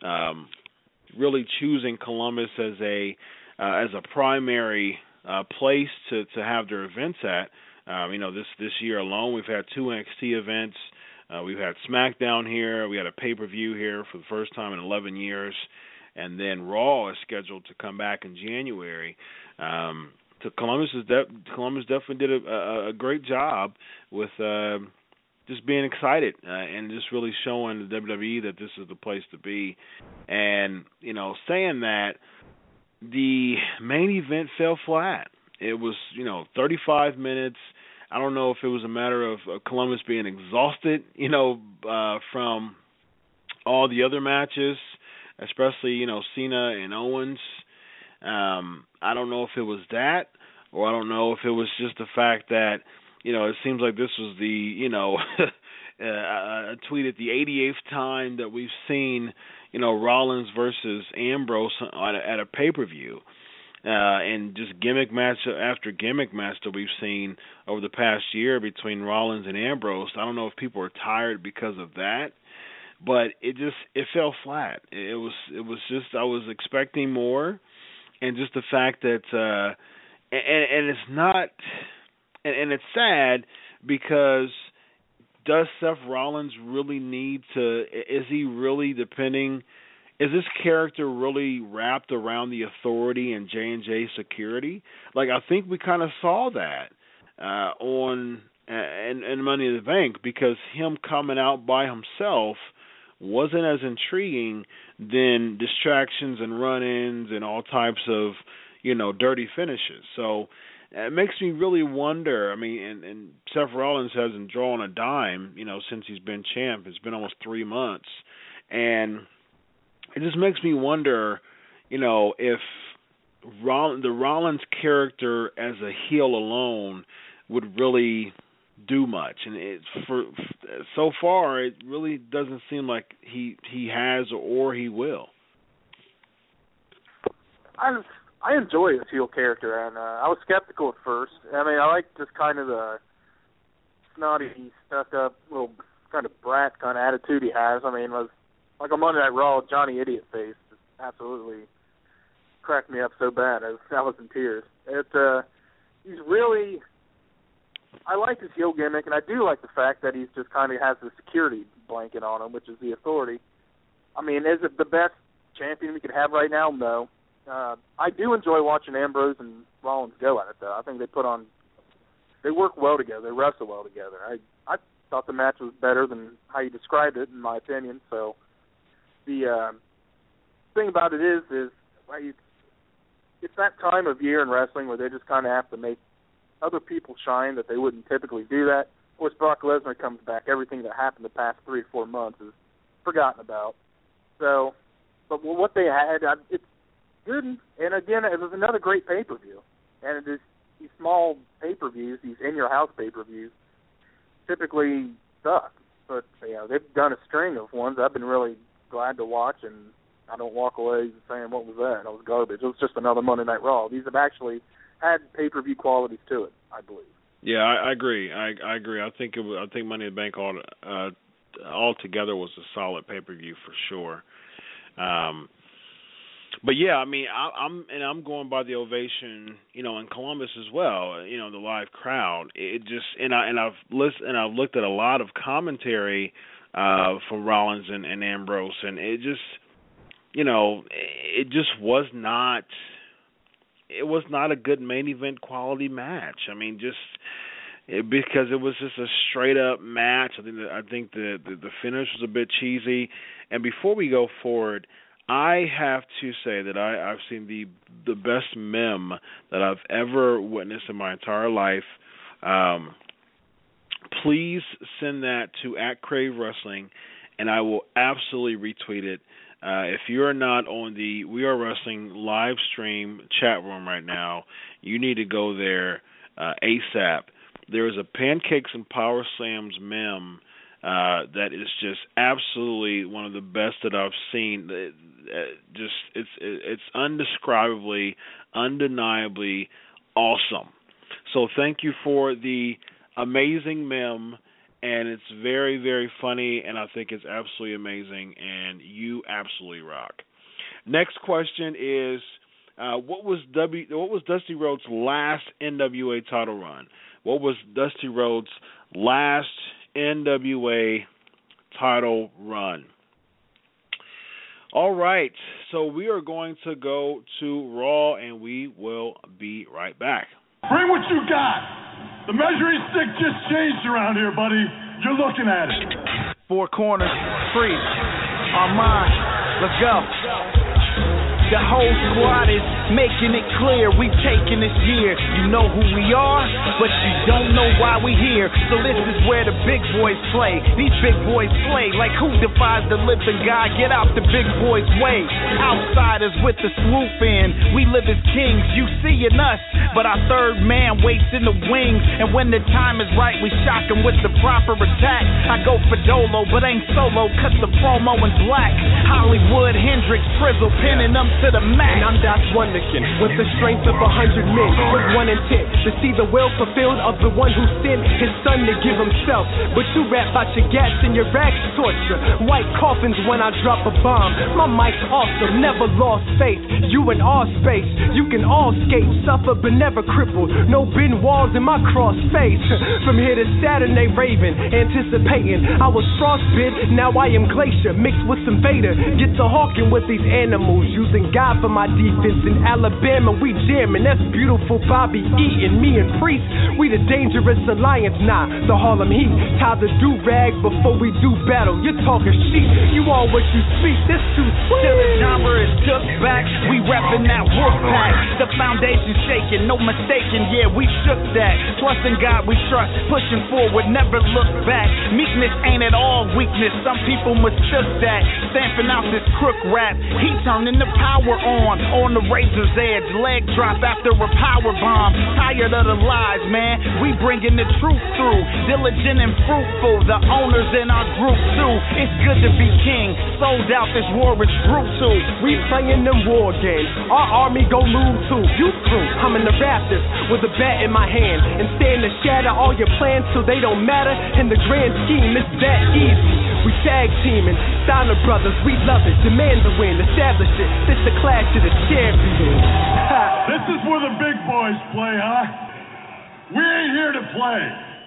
really choosing Columbus as a primary place to have their events at. This year alone, we've had 2 NXT events. We've had SmackDown here. We had a pay-per-view here for the first time in 11 years. And then Raw is scheduled to come back in January. Columbus definitely did a great job with just being excited and just really showing the WWE that this is the place to be. And, saying that, the main event fell flat. It was, 35 minutes. I don't know if it was a matter of Columbus being exhausted, from all the other matches, especially, Cena and Owens. I don't know if it was that, or I don't know if it was just the fact that, it seems like this was the, I tweeted the 88th time that we've seen, Rollins versus Ambrose at a pay-per-view. And just gimmick match after gimmick match that we've seen over the past year between Rollins and Ambrose. I don't know if people are tired because of that, but it fell flat. It was just, I was expecting more, and just the fact that and it's not, and it's sad because does Seth Rollins really need to? Is he really depending? Is this character really wrapped around the Authority and J&J Security? Like, I think we kind of saw that on in Money in the Bank, because him coming out by himself wasn't as intriguing than distractions and run-ins and all types of, dirty finishes. So it makes me really wonder. I mean, and Seth Rollins hasn't drawn a dime, since he's been champ. It's been almost 3 months. And it just makes me wonder, if the Rollins character as a heel alone would really do much. And so far, it really doesn't seem like he has or he will. I enjoy his heel character, and I was skeptical at first. I mean, I like just kind of the snotty, stuck-up, little kind of brat kind of attitude he has. I mean, like on Monday Night Raw, Johnny Idiot face absolutely cracked me up so bad. I was in tears. He's really... I like his heel gimmick, and I do like the fact that he's just kind of has the security blanket on him, which is the Authority. I mean, is it the best champion we could have right now? No. I do enjoy watching Ambrose and Rollins go at it, though. I think they work well together. They wrestle well together. I thought the match was better than how you described it, in my opinion. So the thing about it is it's that time of year in wrestling where they just kind of have to make other people shine that they wouldn't typically do that. Of course, Brock Lesnar comes back. Everything that happened the past 3 or 4 months is forgotten about. So, but what they had, it's good. And again, it was another great pay-per-view. And it is these small pay-per-views, these in-your-house pay-per-views, typically suck. But they've done a string of ones I've been really glad to watch, and I don't walk away saying, what was that? It was garbage. It was just another Monday Night Raw. These have actually had pay-per-view qualities to it, I believe. Yeah, I agree. I agree. I think Money in the Bank altogether was a solid pay-per-view for sure. But yeah, I mean, I'm going by the ovation, in Columbus as well. The live crowd. It just I've looked at a lot of commentary from Rollins and Ambrose, and it just, it just was not. It was not a good main event quality match. I mean, because it was just a straight up match. I think the finish was a bit cheesy. And before we go forward, I have to say that I've seen the best meme that I've ever witnessed in my entire life. Please send that to @CraveWrestling, and I will absolutely retweet it. If you're not on the We Are Wrestling live stream chat room right now, you need to go there ASAP. There is a Pancakes and Power Slams meme that is just absolutely one of the best that I've seen. It's undescribably, undeniably awesome. So thank you for the amazing meme. And it's very, very funny, and I think it's absolutely amazing, and you absolutely rock. Next question is, what was Dusty Rhodes' last NWA title run? What was Dusty Rhodes' last NWA title run? All right, so we are going to go to Raw, and we will be right back. Bring what you got. The measuring stick just changed around here, buddy. You're looking at it. 4 corners, free. Armand, let's go. The whole squad is making it clear we taking this year. You know who we are, but you don't know why we here. So this is where the big boys play. These big boys play like who defies the living God? Get out the big boys' way. Outsiders with the swoop in. We live as kings, you seeing us, but our third man waits in the wings. And when the time is right, we shock him with the proper attack. I go for Dolo, but ain't solo, cut the promo in black. Hollywood, Hendrix, Frizzle, pinning them to the max. And I'm Das Wonderkin, with the strength of 100 men, with 1 intent, to see the will fulfilled of the one who sent his son to give himself. But you rap about your gas and your rags torture, white coffins when I drop a bomb. My mic's awesome, never lost faith. You in our space, you can all skate, suffer but never crippled. No bin walls in my cross face. From here to Saturn they raving, anticipating. I was frostbit, now I am Glacier, mixed with some Vader. Get to hawking with these animals, using God for my defense and Alabama, we jamming. That's beautiful Bobby Eaton, me and Priest. We the Dangerous Alliance, nah, the Harlem Heat. Tie the do-rag before we do battle. You're talking shit, you all what you speak. This too sweet. Till the genre is took back, we reppin' that wolf pack. The foundation shaking, no mistaking, yeah, we shook that. Trust in God we trust, pushing forward, never look back. Meekness ain't at all weakness, some people mistook that. Stamping out this crook rap, he turning the power on the razor's edge. Leg drop after a power bomb. Tired of the lies, man, we bringing the truth through. Diligent and fruitful, the owners in our group too. It's good to be king, sold out, this war is brutal. We playing them war games, our army go lose too. You crew, I'm in the Raptors with a bat in my hand, and stand to shatter all your plans so they don't matter. In the grand scheme, it's that easy. We tag teaming, Steiner Brothers, we love it. Demand the win, establish it. This the clash of the champions. This is where the big boys play, huh? We ain't here to play.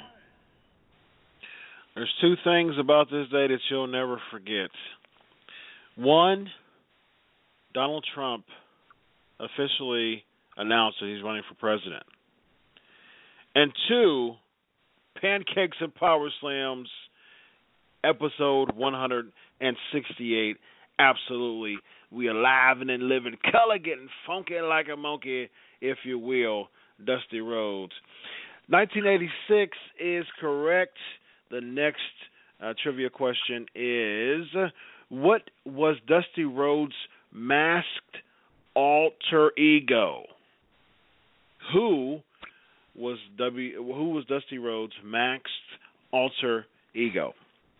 There's two things about this day that you'll never forget. One, Donald Trump officially announced that he's running for president. And two, Pancakes and Power Slams, episode 168. Absolutely. We alive and in living color, getting funky like a monkey, if you will. Dusty Rhodes. 1986 is correct. The next trivia question is, what was Dusty Rhodes' masked alter ego? Who was Dusty Rhodes' masked alter ego?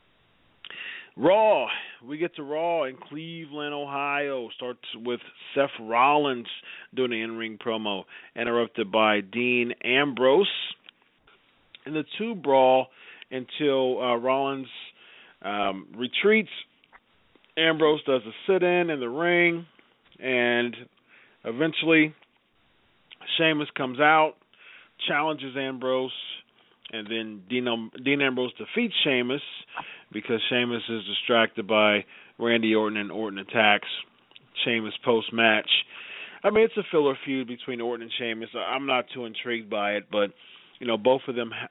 Raw. We get to Raw in Cleveland, Ohio. Starts with Seth Rollins doing the in-ring promo, interrupted by Dean Ambrose. And the two brawl until Rollins retreats. Ambrose does a sit-in in the ring, and eventually Sheamus comes out, challenges Ambrose, and then Dean Ambrose defeats Sheamus because Sheamus is distracted by Randy Orton, and Orton attacks Sheamus post-match. I mean, it's a filler feud between Orton and Sheamus. I'm not too intrigued by it, but you know, both of them,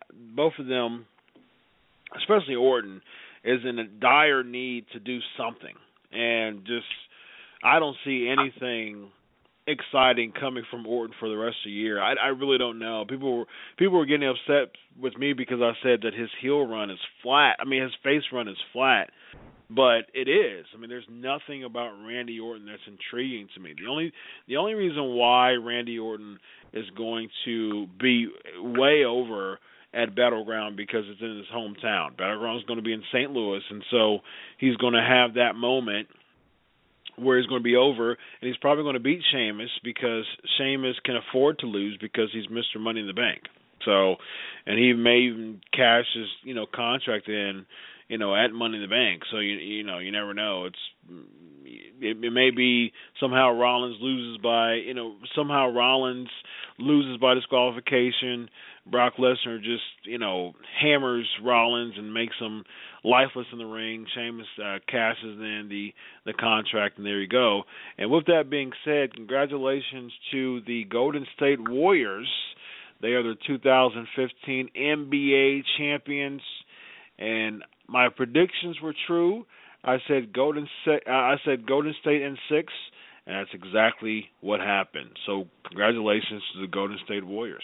especially Orton, is in a dire need to do something, and just I don't see anything exciting coming from Orton for the rest of the year. I really don't know. People were getting upset with me because I said that his heel run is flat. I mean, his face run is flat, but it is. I mean, there's nothing about Randy Orton that's intriguing to me. The only reason why Randy Orton is going to be way over at Battleground because it's in his hometown. Battleground is going to be in St. Louis, and so he's going to have that moment where he's going to be over, and he's probably going to beat Sheamus because Sheamus can afford to lose because he's Mr. Money in the Bank. So, and he may even cash his, contract in, at Money in the Bank. So you never know. It may be somehow Rollins loses by disqualification. Brock Lesnar just, hammers Rollins and makes him lifeless in the ring. Sheamus cashes in the contract, and there you go. And with that being said, congratulations to the Golden State Warriors. They are the 2015 NBA champions, and my predictions were true. I said Golden State in 6, and that's exactly what happened. So congratulations to the Golden State Warriors.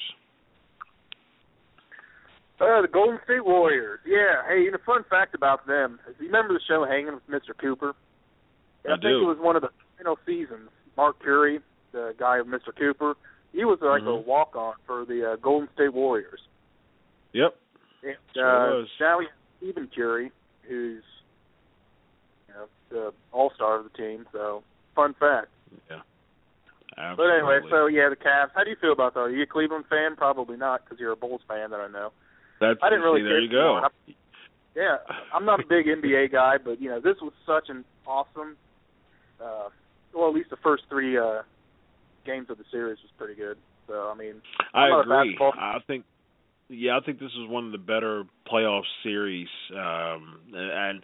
The Golden State Warriors. Yeah. Hey, fun fact about them. Do you remember the show Hanging with Mr. Cooper? I think it was one of the final seasons. Mark Curry, the guy of Mr. Cooper, he was like a walk-on for the Golden State Warriors. Yep. And, sure was. Now we have Stephen Curry, who's the all-star of the team. So, fun fact. Yeah. Absolutely. But anyway, the Cavs. How do you feel about that? Are you a Cleveland fan? Probably not, because you're a Bulls fan that I know. I didn't really care. There you go. I'm not a big NBA guy, but this was such an awesome. At least the first 3 games of the series was pretty good. So I mean, I agree. I think this is one of the better playoff series, and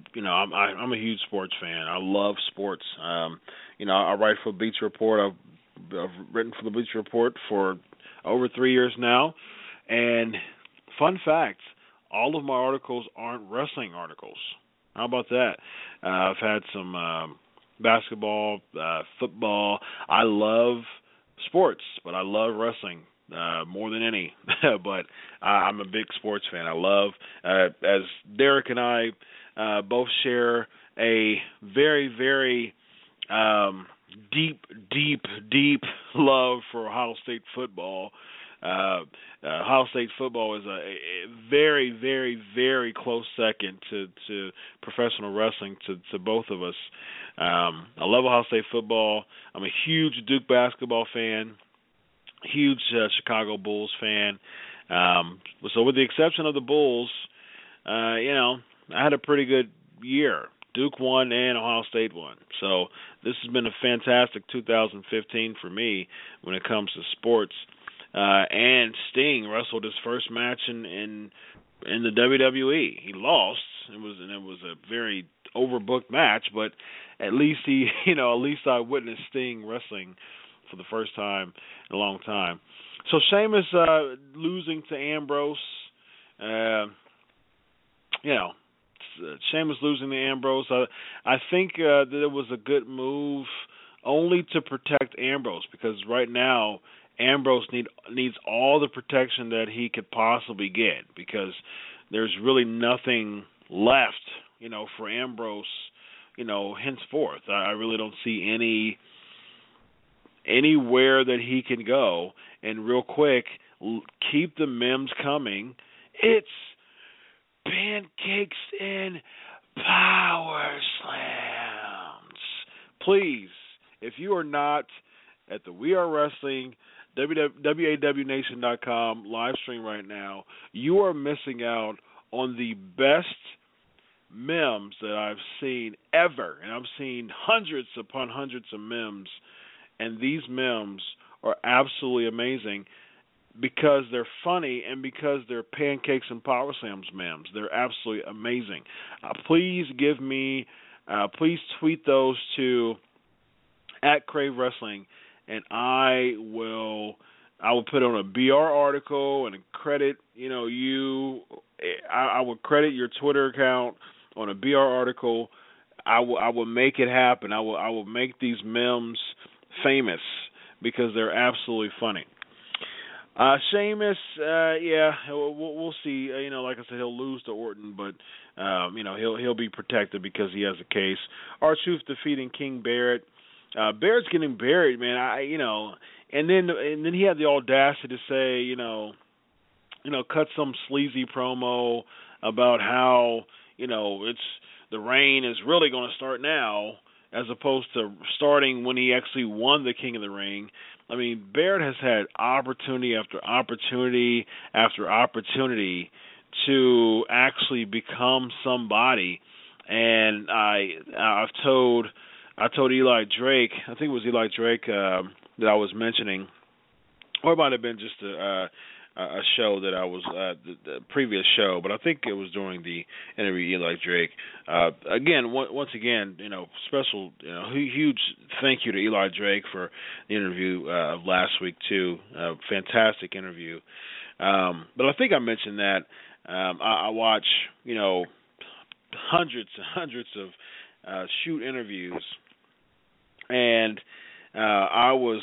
I'm a huge sports fan. I love sports. I write for Beach Report. I've I've written for the Bleacher Report for over 3 years now. And fun fact, all of my articles aren't wrestling articles. How about that? I've had some basketball, football. I love sports, but I love wrestling more than any. But I'm a big sports fan. I love, as Derek and I both share a very, very deep love for Ohio State football. Ohio State football is a very, very, very close second to professional wrestling to both of us. I love Ohio State football. I'm a huge Duke basketball fan, huge Chicago Bulls fan. So with the exception of the Bulls, I had a pretty good year. Duke won and Ohio State won. So this has been a fantastic 2015 for me when it comes to sports. And Sting wrestled his first match in the WWE. He lost. It was a very overbooked match, but at least I witnessed Sting wrestling for the first time in a long time. So Sheamus losing to Ambrose, Sheamus losing to Ambrose. I think that it was a good move only to protect Ambrose, because right now Ambrose needs all the protection that he could possibly get, because there's really nothing left, for Ambrose, henceforth. I really don't see anywhere that he can go. And real quick, keep the memes coming. It's Pancakes and Power Slams. Please, if you are not at the We Are Wrestling WAWNation.com live stream right now, you are missing out on the best memes that I've seen ever. And I've seen hundreds upon hundreds of memes, and these memes are absolutely amazing because they're funny and because they're Pancakes and Power Slams memes. They're absolutely amazing. Please tweet those to @CraveWrestling, and I will put on a BR article and credit you. I will credit your Twitter account on a BR article. I will make it happen. I will make these memes famous because they're absolutely funny. Sheamus, we'll see. Like I said, he'll lose to Orton, but he'll be protected because he has a case. R-Truth defeating King Barrett. Barrett's getting buried, man. And then he had the audacity to say, cut some sleazy promo about how it's the reign is really going to start now, as opposed to starting when he actually won the King of the Ring. I mean, Barrett has had opportunity after opportunity after opportunity to actually become somebody, and I told Eli Drake, I think it was Eli Drake that I was mentioning, or it might have been just a show that I was the previous show, but I think it was during the interview Eli Drake. Again, once again, special, huge thank you to Eli Drake for the interview of last week too. Fantastic interview. But I think I mentioned that I watch hundreds and hundreds of shoot interviews, and I was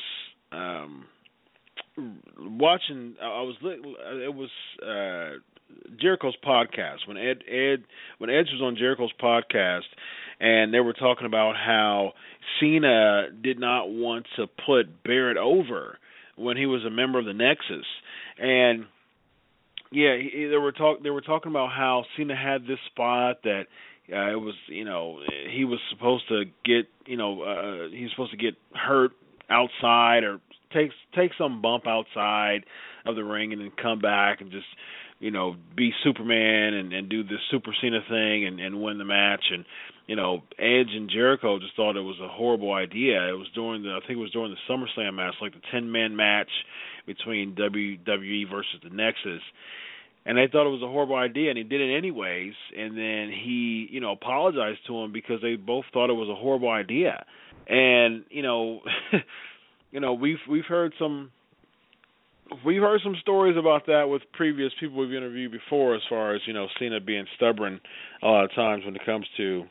watching. It was Jericho's podcast when Edge was on Jericho's podcast, and they were talking about how Cena did not want to put Barrett over when he was a member of the Nexus, and they were talking about how Cena had this spot that it was he was supposed to get he's supposed to get hurt outside or take some bump outside of the ring and then come back and just be Superman and do this Super Cena thing and win the match. And Edge and Jericho just thought it was a horrible idea. It was during the SummerSlam match, like the 10-man match between WWE versus the Nexus. And they thought it was a horrible idea, and he did it anyways. And then he, apologized to him because they both thought it was a horrible idea. And, we've heard some stories about that with previous people we've interviewed before, as far as Cena being stubborn a lot of times when it comes to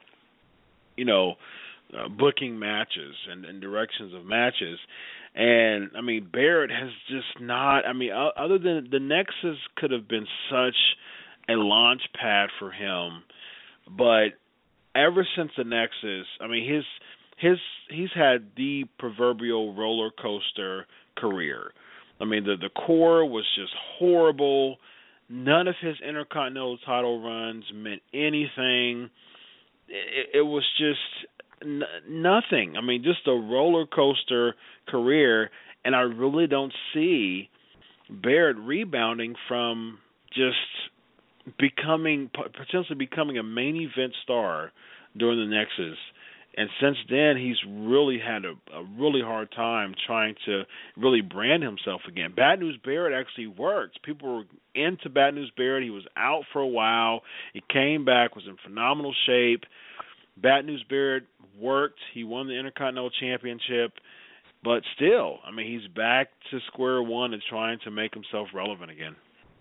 booking matches and directions of matches. And I mean, Barrett has just not. I mean, other than the Nexus could have been such a launch pad for him, but ever since the Nexus, I mean, he's had the proverbial roller coaster career. I mean, the core was just horrible. None of his Intercontinental title runs meant anything. It was just nothing. I mean, just a roller coaster career, and I really don't see Barrett rebounding from just potentially becoming a main event star during the Nexus. And since then, he's really had a really hard time trying to really brand himself again. Bad News Barrett actually worked. People were into Bad News Barrett. He was out for a while. He came back, was in phenomenal shape. Bad News Barrett worked. He won the Intercontinental Championship. But still, I mean, he's back to square one and trying to make himself relevant again.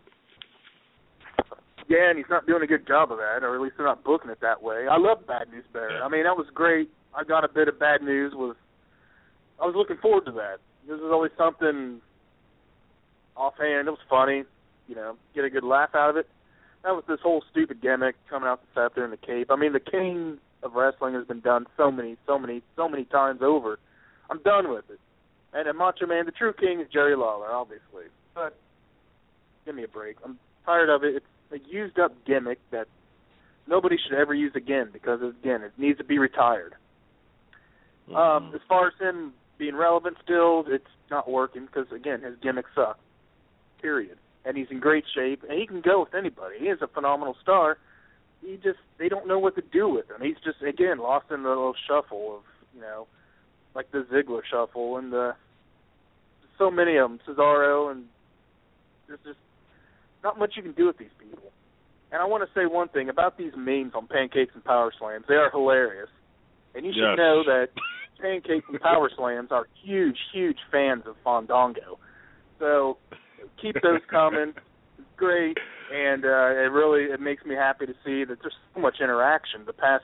Yeah, and he's not doing a good job of that, or at least they're not booking it that way. I love Bad News Barrett. Yeah. I mean, that was great. I got a bit of bad news. I was looking forward to that. This was always something offhand. It was funny, get a good laugh out of it. That was this whole stupid gimmick coming out the scepter and the cape. I mean, the king of wrestling has been done so many times over. I'm done with it. And at Macho Man, the true king is Jerry Lawler, obviously. But give me a break. I'm tired of it. It's a used-up gimmick that nobody should ever use again because, again, it needs to be retired. Mm-hmm. As far as him being relevant still, it's not working because, again, his gimmick sucks, period. And he's in great shape, and he can go with anybody. He is a phenomenal star. They don't know what to do with him. He's just, again, lost in the little shuffle of, like the Ziggler shuffle and so many of them, Cesaro, and there's just not much you can do with these people. And I want to say one thing about these memes on Pancakes and Power Slams. They are hilarious. And you should know that Pancakes and Power Slams are huge, huge fans of Fandango. So keep those coming. It's great. And it makes me happy to see that there's so much interaction the past,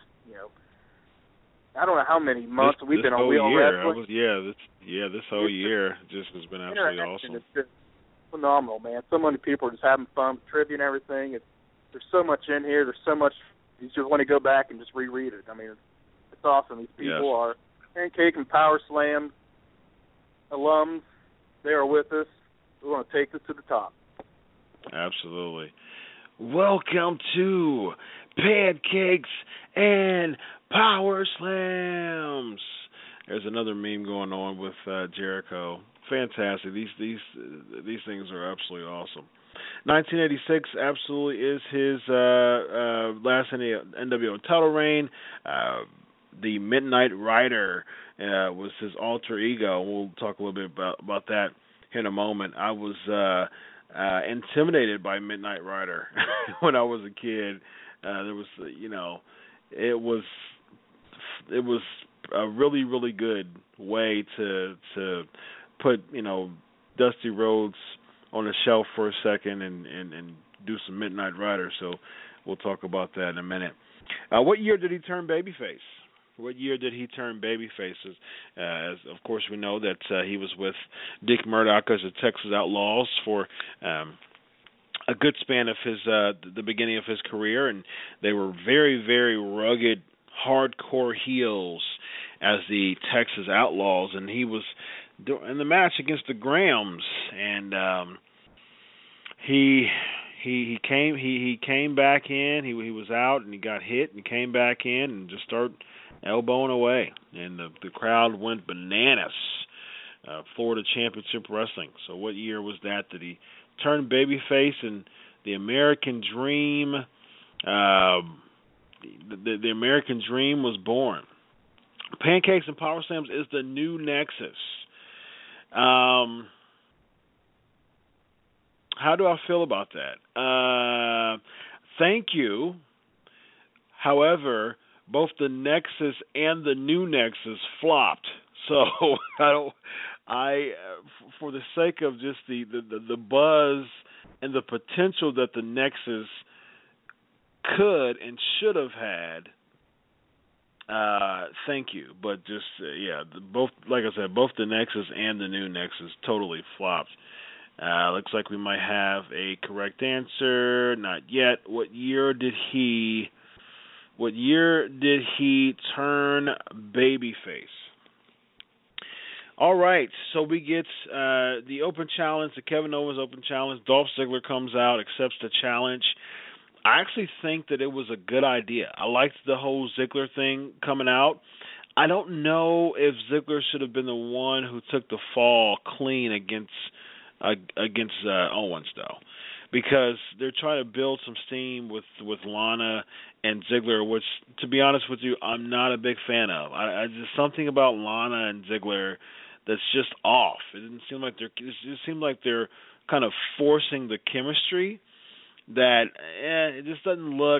I don't know how many months we've been on Wheel Wrestling. This whole year just has been absolutely awesome. It's just phenomenal, man. So many people are just having fun with trivia and everything. There's so much in here. There's so much. You just want to go back and just reread it. I mean, it's awesome. These people are Pancake and Power Slam alums. They are with us. We want to take this to the top. Absolutely. Welcome to Pancakes and Power Slams. There's another meme going on with Jericho. Fantastic. These things are absolutely awesome. 1986 absolutely is his last NWO title reign. The Midnight Rider was his alter ego. We'll talk a little bit about that here in a moment. I was intimidated by Midnight Rider when I was a kid. There was, it was a really, really good way to put, Dusty Rhodes on the shelf for a second and do some Midnight Rider. So we'll talk about that in a minute. What year did he turn babyface? As of course we know that he was with Dick Murdoch as the Texas Outlaws for a good span of his the beginning of his career, and they were very, very rugged, hardcore heels as the Texas Outlaws, and he was in the match against the Grahams, and he came back in. He was out and he got hit and came back in and just started elbowing away, and the crowd went bananas. Florida Championship Wrestling. So what year was that he turned babyface and the American Dream? The American Dream was born. Pancakes and Power Slams is the new Nexus. How do I feel about that? Thank you. However, both the Nexus and the new Nexus flopped. So for the sake of just the buzz and the potential that the Nexus could and should have had, thank you. But just, both, like I said, both the Nexus and the new Nexus totally flopped. Looks like we might have a correct answer. Not yet. What year did he turn babyface? All right, so we get the open challenge, the Kevin Owens open challenge. Dolph Ziggler comes out, accepts the challenge. I actually think that it was a good idea. I liked the whole Ziggler thing coming out. I don't know if Ziggler should have been the one who took the fall clean against Owens, though, because they're trying to build some steam with Lana and Ziggler, which, to be honest with you, I'm not a big fan of. I just something about Lana and Ziggler that's just off. It didn't seem like it just seemed like they're kind of forcing the chemistry that it just doesn't look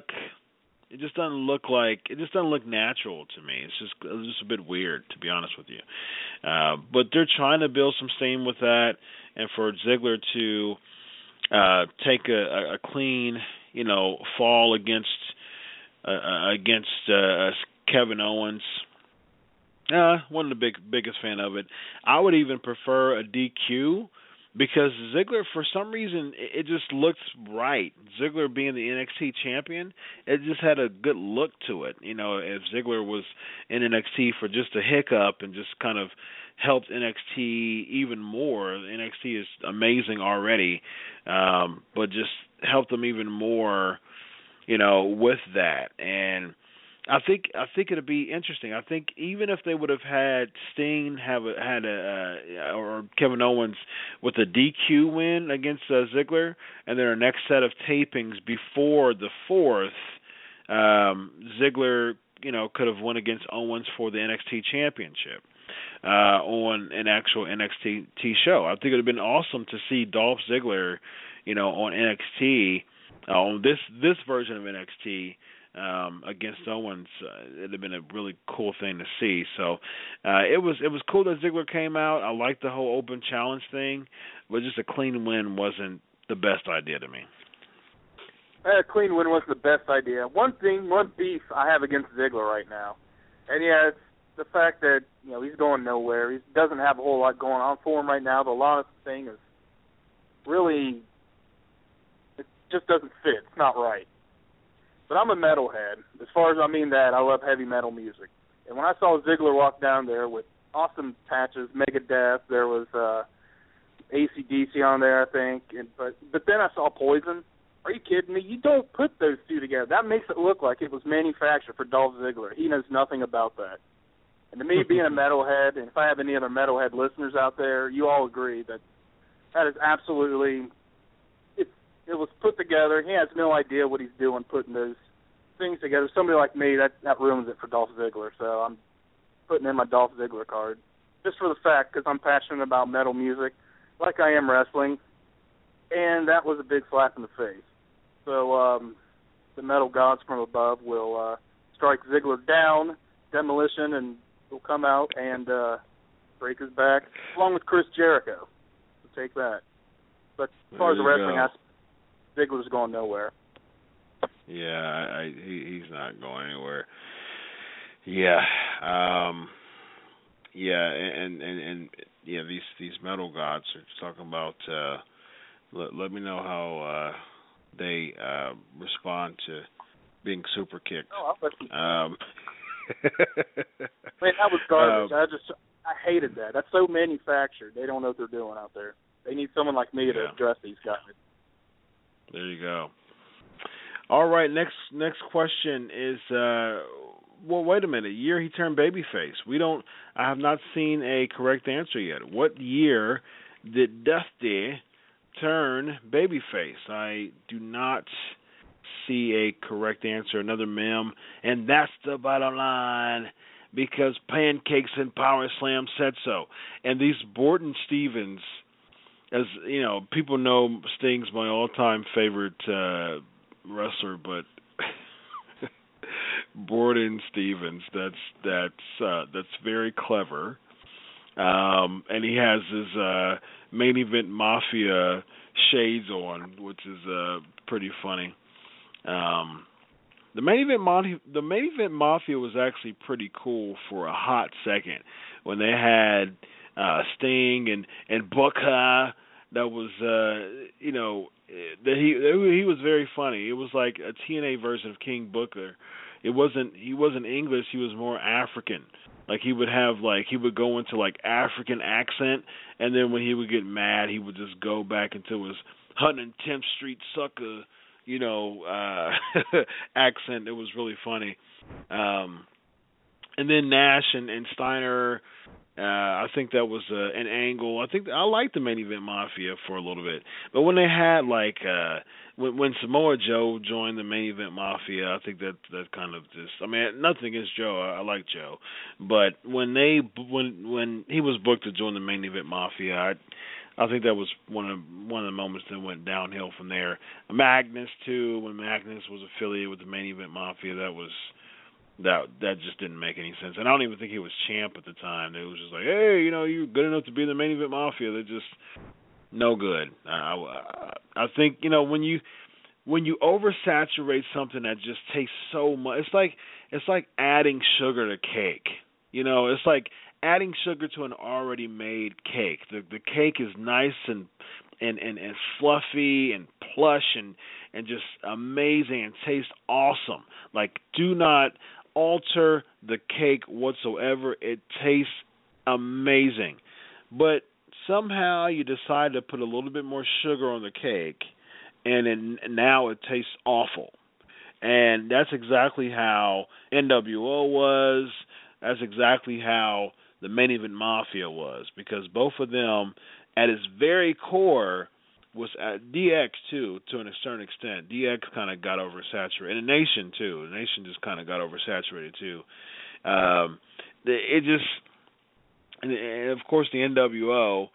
natural to me. It's just a bit weird, to be honest with you. But they're trying to build some steam with that, and for Ziggler to take a clean, fall against Kevin Owens. Wasn't the biggest fan of it. I would even prefer a DQ, because Ziggler, for some reason, it just looks right. Ziggler being the NXT champion, it just had a good look to it. If Ziggler was in NXT for just a hiccup and just kind of helped NXT even more. NXT is amazing already, but just helped them even more, with that. And I think it'd be interesting. I think even if they would have had Sting or Kevin Owens with a DQ win against Ziggler, and their next set of tapings before the 4th, Ziggler, could have won against Owens for the NXT championship on an actual NXT show. I think it would have been awesome to see Dolph Ziggler, on NXT, on this version of NXT. Against Owens, it'd have been a really cool thing to see. So it was cool that Ziggler came out. I liked the whole open challenge thing, but just a clean win wasn't the best idea to me. A clean win was the best idea. One beef I have against Ziggler right now, and it's the fact that he's going nowhere. He doesn't have a whole lot going on for him right now. The Lana thing is really, it just doesn't fit. It's not right. But I'm a metalhead. As far as I mean that, I love heavy metal music. And when I saw Ziggler walk down there with awesome patches, Megadeth, there was AC/DC on there, I think. But then I saw Poison. Are you kidding me? You don't put those two together. That makes it look like it was manufactured for Dolph Ziggler. He knows nothing about that. And to me, being a metalhead, and if I have any other metalhead listeners out there, you all agree that is absolutely... It was put together. He has no idea what he's doing putting those things together. Somebody like me, that ruins it for Dolph Ziggler. So I'm putting in my Dolph Ziggler card. Just for the fact, because I'm passionate about metal music, like I am wrestling. And that was a big slap in the face. So the metal gods from above will strike Ziggler down, demolition, and he'll come out and break his back, along with Chris Jericho. So take that. But as far as the wrestling aspect, Ziggler's going nowhere. Yeah, he's not going anywhere. Yeah, and these metal gods are talking about. Let me know how they respond to being super kicked. Oh, man, that was garbage. I hated that. That's so manufactured. They don't know what they're doing out there. They need someone like me to address these guys. There you go. All right, next question is, wait a minute. Year he turned babyface. I have not seen a correct answer yet. What year did Dusty turn babyface? I do not see a correct answer. Another meme, and that's the bottom line, because Pancakes and Power Slam said so. And these Borden Stevens, as you know, people know Sting's my all-time favorite wrestler, but Borden Stevens, that's very clever. and he has his main event Mafia shades on, which is pretty funny. The main event Mafia was actually pretty cool for a hot second when they had Sting and Booker. That was that he was very funny. It was like a TNA version of King Booker. He wasn't English. He was more African. Like he would go into like African accent, and then when he would get mad, he would just go back into his 110th Street sucker, accent. It was really funny. And then Nash and Steiner. I think that was an angle. I think I liked the main event Mafia for a little bit, but when they had when Samoa Joe joined the main event Mafia, I think that kind of just. I mean, nothing against Joe. I like Joe, but when he was booked to join the main event Mafia, I think that was one of the moments that went downhill from there. Magnus too, when Magnus was affiliated with the main event Mafia, that just didn't make any sense. And I don't even think he was champ at the time. It was just like, hey, you're good enough to be in the main event Mafia. They're just no good. I think when you oversaturate something that just tastes so much, it's like adding sugar to cake. It's like adding sugar to an already made cake. The cake is nice and fluffy and plush and just amazing and tastes awesome. Like, do not alter the cake whatsoever. It tastes amazing. But somehow you decide to put a little bit more sugar on the cake, and now it tastes awful. And that's exactly how NWO was. That's exactly how the main event Mafia was, because both of them, at its very core, was at DX too, to a certain extent. DX kind of got oversaturated, and the Nation too. The Nation just kind of got oversaturated too. And of course the NWO.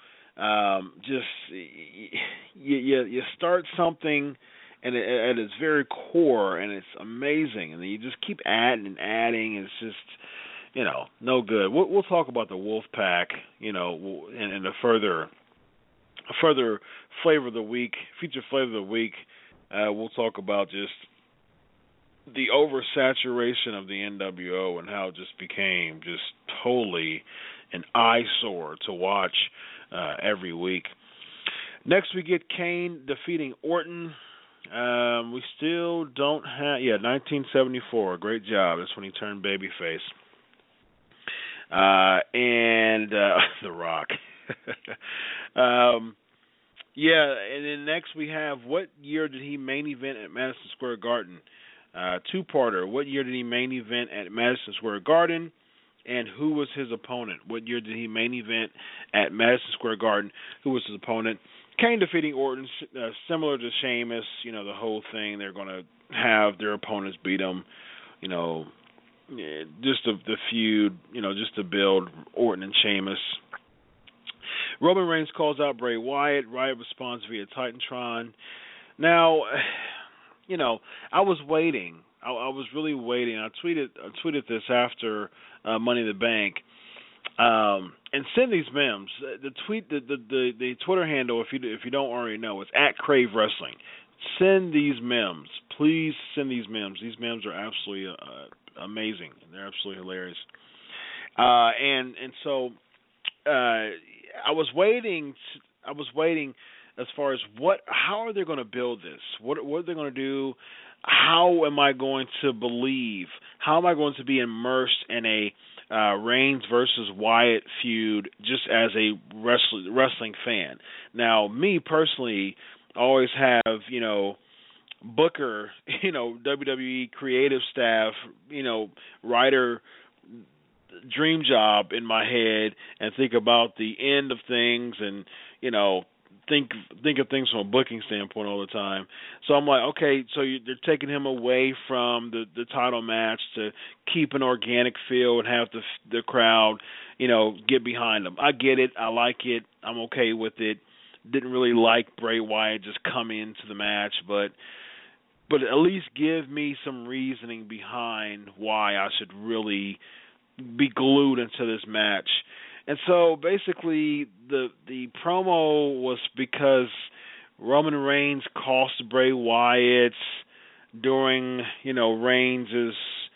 You start something, and at its very core, and it's amazing, and then you just keep adding and adding, and it's just no good. We'll talk about the Wolfpack, and the further flavor of the week, feature flavor of the week. We'll talk about just the oversaturation of the NWO and how it just became just totally an eyesore to watch every week. Next, we get Kane defeating Orton. We still don't have 1974. Great job. That's when he turned babyface. And The Rock. And then next we have, what year did he main event at Madison Square Garden? Two-parter. What year did he main event at Madison Square Garden? And who was his opponent? What year did he main event at Madison Square Garden? Who was his opponent? Kane defeating Orton, similar to Sheamus. The whole thing. They're going to have their opponents beat them. Just the feud. Just to build Orton and Sheamus. Roman Reigns calls out Bray Wyatt. Wyatt responds via Titantron. Now, I was waiting. I was really waiting. I tweeted this after Money in the Bank. And send these memes. The Twitter handle, if you don't already know, it's @CraveWrestling. Send these memes. Please send these memes. These memes are absolutely amazing. They're absolutely hilarious. So I was waiting as far as how are they going to build this? What are they going to do? How am I going to believe? How am I going to be immersed in a Reigns versus Wyatt feud just as a wrestling fan? Now, me personally, I always have, Booker, WWE creative staff, writer dream job in my head, and think about the end of things, and think of things from a booking standpoint all the time. So I'm like, okay, so they're taking him away from the title match to keep an organic feel and have the crowd, get behind him. I get it. I like it. I'm okay with it. Didn't really like Bray Wyatt just come into the match, but at least give me some reasoning behind why I should really be glued into this match. And so basically the promo was because Roman Reigns cost Bray Wyatt during, Reigns'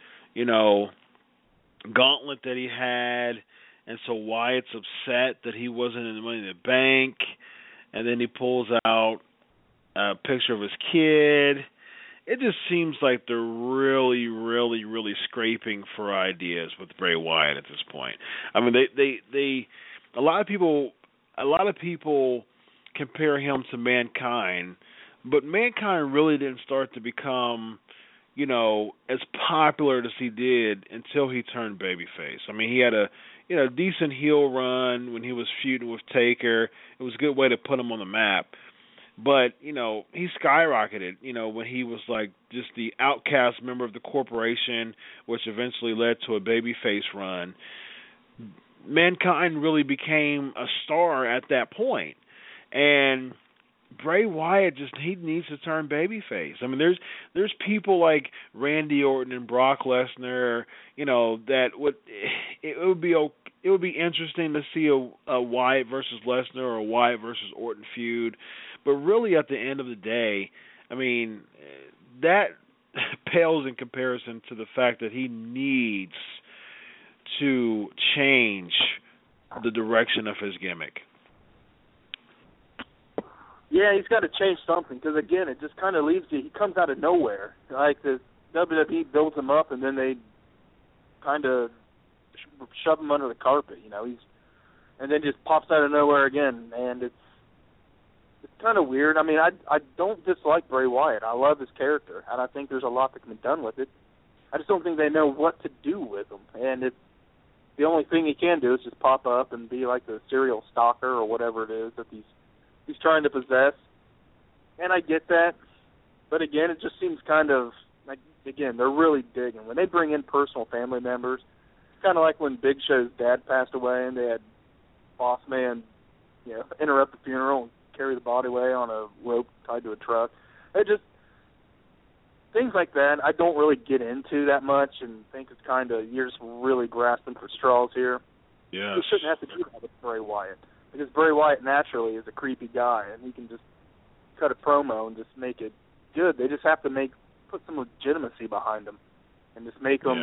gauntlet that he had, and so Wyatt's upset that he wasn't in the Money in the Bank, and then he pulls out a picture of his kid. It just seems like they're really, really, really scraping for ideas with Bray Wyatt at this point. I mean, they a lot of people compare him to Mankind, but Mankind really didn't start to become, as popular as he did until he turned babyface. I mean, he had a decent heel run when he was feuding with Taker. It was a good way to put him on the map. But, he skyrocketed, when he was like just the outcast member of the corporation, which eventually led to a babyface run. Mankind really became a star at that point. And Bray Wyatt he needs to turn babyface. I mean, there's people like Randy Orton and Brock Lesnar, that it would be interesting to see a Wyatt versus Lesnar or a Wyatt versus Orton feud. But really, at the end of the day, I mean, that pales in comparison to the fact that he needs to change the direction of his gimmick. Yeah, he's got to change something because, again, it just kind of leaves you. He comes out of nowhere. Like the WWE builds him up, and then they kind of shove him under the carpet. And then just pops out of nowhere again, and it's kind of weird. I mean, I don't dislike Bray Wyatt. I love his character, and I think there's a lot that can be done with it. I just don't think they know what to do with him, and the only thing he can do is just pop up and be like the serial stalker or whatever it is that he's trying to possess. And I get that, but again, it just seems kind of like, again, they're really digging. When they bring in personal family members, it's kind of like when Big Show's dad passed away and they had Boss Man, interrupt the funeral and carry the body away on a rope tied to a truck. It just, things like that I don't really get into that much and think it's kind of, you're just really grasping for straws here. Yeah. You shouldn't have to do that with Bray Wyatt, because Bray Wyatt naturally is a creepy guy, and he can just cut a promo and just make it good. They just have to put some legitimacy behind him and just make them,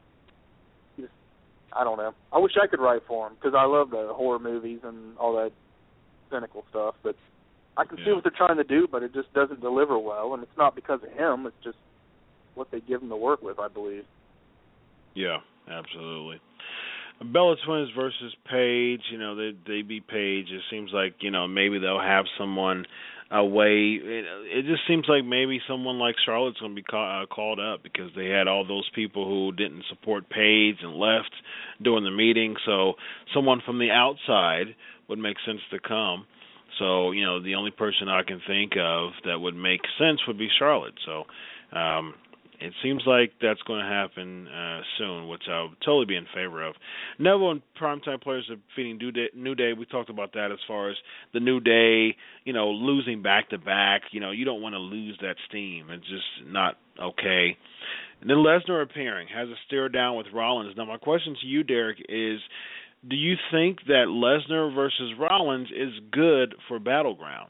I don't know. I wish I could write for him, because I love the horror movies and all that cynical stuff, but I can see what they're trying to do, but it just doesn't deliver well, and it's not because of him, it's just what they give him to work with, I believe. Yeah, absolutely. Bella Twins versus Paige, they beat Paige. It seems like, maybe they'll have someone away. It just seems like maybe someone like Charlotte's going to be called up, because they had all those people who didn't support Paige and left during the meeting. So someone from the outside would make sense to come. So, the only person I can think of that would make sense would be Charlotte. So it seems like that's going to happen soon, which I would totally be in favor of. Neville and Primetime Players defeating New Day. We talked about that as far as the New Day, losing back-to-back. You don't want to lose that steam. It's just not okay. And then Lesnar appearing, has a stare down with Rollins. Now, my question to you, Derek, is do you think that Lesnar versus Rollins is good for Battleground?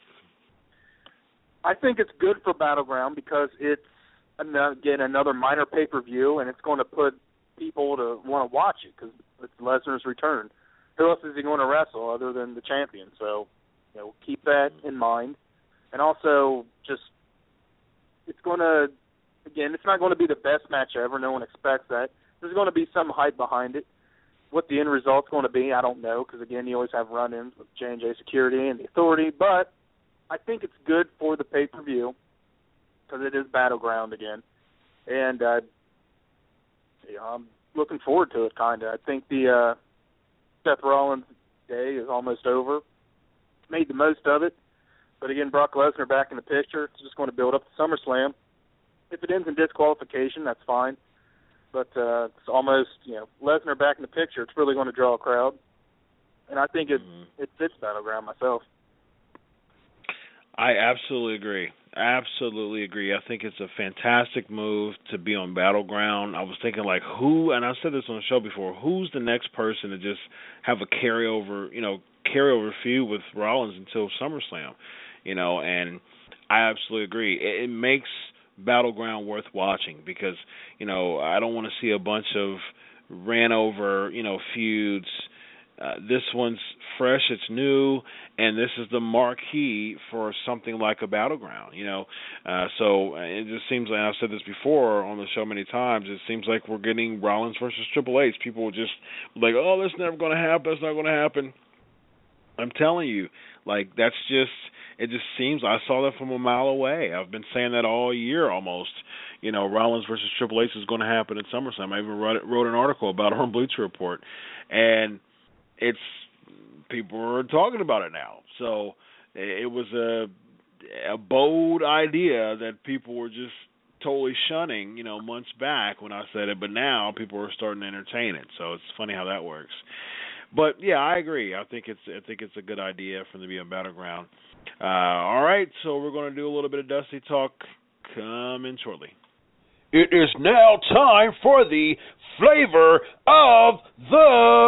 I think it's good for Battleground because it's, again, another minor pay-per-view, and it's going to put people to want to watch it because it's Lesnar's return. Who else is he going to wrestle other than the champion? So, keep that in mind. And also, just, it's going to, again, it's not going to be the best match ever. No one expects that. There's going to be some hype behind it. What the end result's going to be, I don't know, because, again, you always have run-ins with J&J Security and the Authority, but I think it's good for the pay-per-view because it is Battleground again. And I'm looking forward to it, kind of. I think the Seth Rollins day is almost over. Made the most of it. But, again, Brock Lesnar back in the picture. It's just going to build up to SummerSlam. If it ends in disqualification, that's fine. But it's almost, Lesnar back in the picture. It's really going to draw a crowd. And I think it fits Battleground myself. I absolutely agree. Absolutely agree. I think it's a fantastic move to be on Battleground. I was thinking, like, who, and I said this on the show before, who's the next person to just have a carryover feud with Rollins until SummerSlam, and I absolutely agree. It makes Battleground worth watching because, I don't want to see a bunch of ran over, feuds. This one's fresh, it's new, and this is the marquee for something like a Battleground, So it just seems like, and I've said this before on the show many times, it seems like we're getting Rollins versus Triple H. People just like, oh, that's never going to happen, that's not going to happen. I'm telling you, like, it just seems, I saw that from a mile away. I've been saying that all year almost. Rollins versus Triple H is going to happen at SummerSlam. I even wrote an article about it on Bleacher Report. And people are talking about it now. So it was a bold idea that people were just totally shunning, months back when I said it, but now people are starting to entertain it. So it's funny how that works. But yeah, I agree. I think it's a good idea for them to be on Battleground. All right, so we're going to do a little bit of Dusty talk coming shortly. It is now time for the flavor of the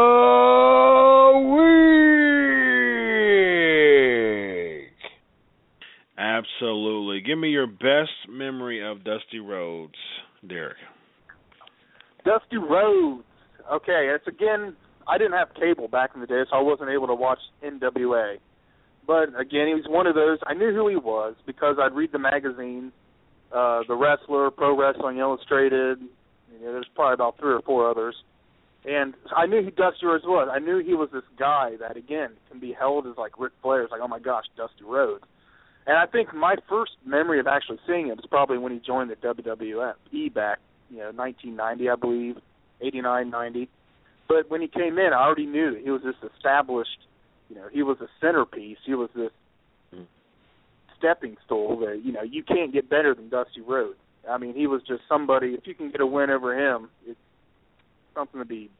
week. Absolutely. Give me your best memory of Dusty Rhodes, Derek. Dusty Rhodes. Okay, it's again, I didn't have cable back in the day, so I wasn't able to watch NWA. But again, he was one of those, I knew who he was because I'd read the magazine. The Wrestler, Pro Wrestling Illustrated, there's probably about 3 or 4 others. And I knew who Dusty Rhodes was. I knew he was this guy that, again, can be held as like Ric Flair. It's like, oh my gosh, Dusty Rhodes. And I think my first memory of actually seeing him is probably when he joined the WWE back, 1990, I believe, 89, 90. But when he came in, I already knew he was this established, he was a centerpiece. He was this stepping stool that, you can't get better than Dusty Rhodes. I mean, he was just somebody, if you can get a win over him, it's something to be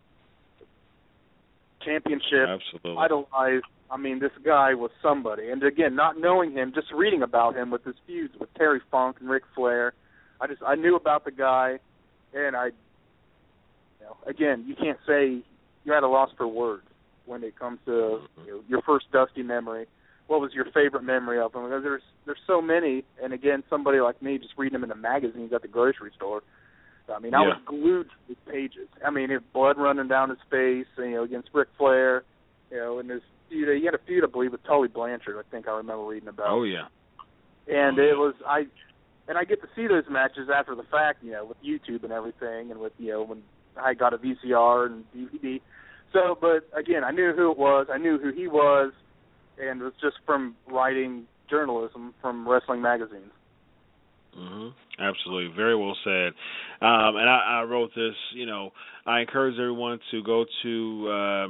championship, absolutely idolized. I mean, this guy was somebody. And again, not knowing him, just reading about him with his feuds with Terry Funk and Ric Flair, I knew about the guy, and again, you can't say you're at a loss for words when it comes to your first Dusty memory. What was your favorite memory of him? Because there's so many, and again, somebody like me just reading them in the magazines at the grocery store. I mean, I was glued to his pages. I mean, his blood running down his face, against Ric Flair, and his feud. He had a feud, I believe, with Tully Blanchard. I think I remember reading about. Oh yeah. And it was I get to see those matches after the fact, with YouTube and everything, and with when I got a VCR and DVD. So, but again, I knew who it was. I knew who he was. And it was just from writing journalism from wrestling magazines. Mm-hmm. Absolutely. Very well said. And I wrote this, I encourage everyone to go to,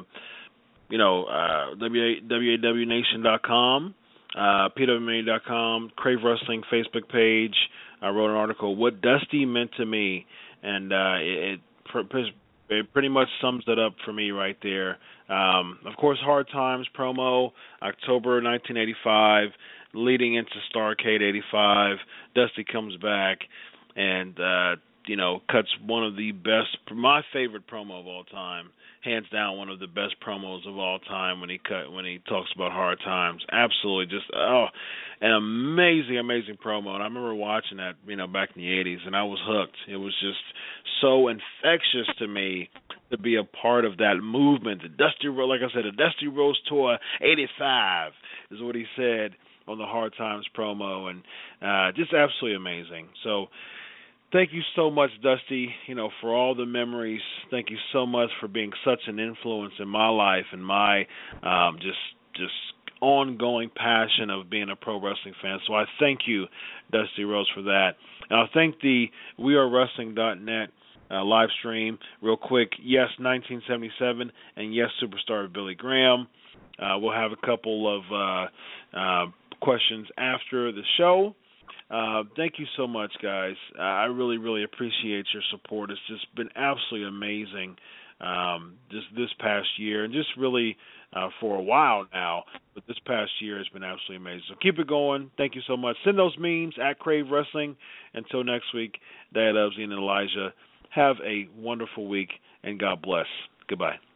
WAWNation.com, PWMA.com, Crave Wrestling Facebook page. I wrote an article, What Dusty Meant to Me, and it pretty much sums it up for me right there. Of course, Hard Times promo, October 1985, leading into Starrcade 85. Dusty comes back and, cuts one of the best, my favorite promo of all time, hands down one of the best promos of all time when he talks about Hard Times. Absolutely, just an amazing promo. And I remember watching that, back in the 80s, and I was hooked. It was just so infectious to me to be a part of that movement. The Dusty Rhodes Tour 85 is what he said on the Hard Times promo, and just absolutely amazing. So thank you so much, Dusty, for all the memories. Thank you so much for being such an influence in my life and my just ongoing passion of being a pro wrestling fan. So I thank you, Dusty Rhodes, for that. And I thank the WeAreWrestling.net live stream real quick. Yes, 1977, and yes, Superstar Billy Graham. We'll have a couple of questions after the show. Thank you so much, guys. I really, really appreciate your support. It's just been absolutely amazing just this past year, and just really for a while now, but this past year has been absolutely amazing. So keep it going. Thank you so much. Send those memes at Crave Wrestling. Until next week, Dad Ubsy and Elijah, have a wonderful week, and God bless. Goodbye.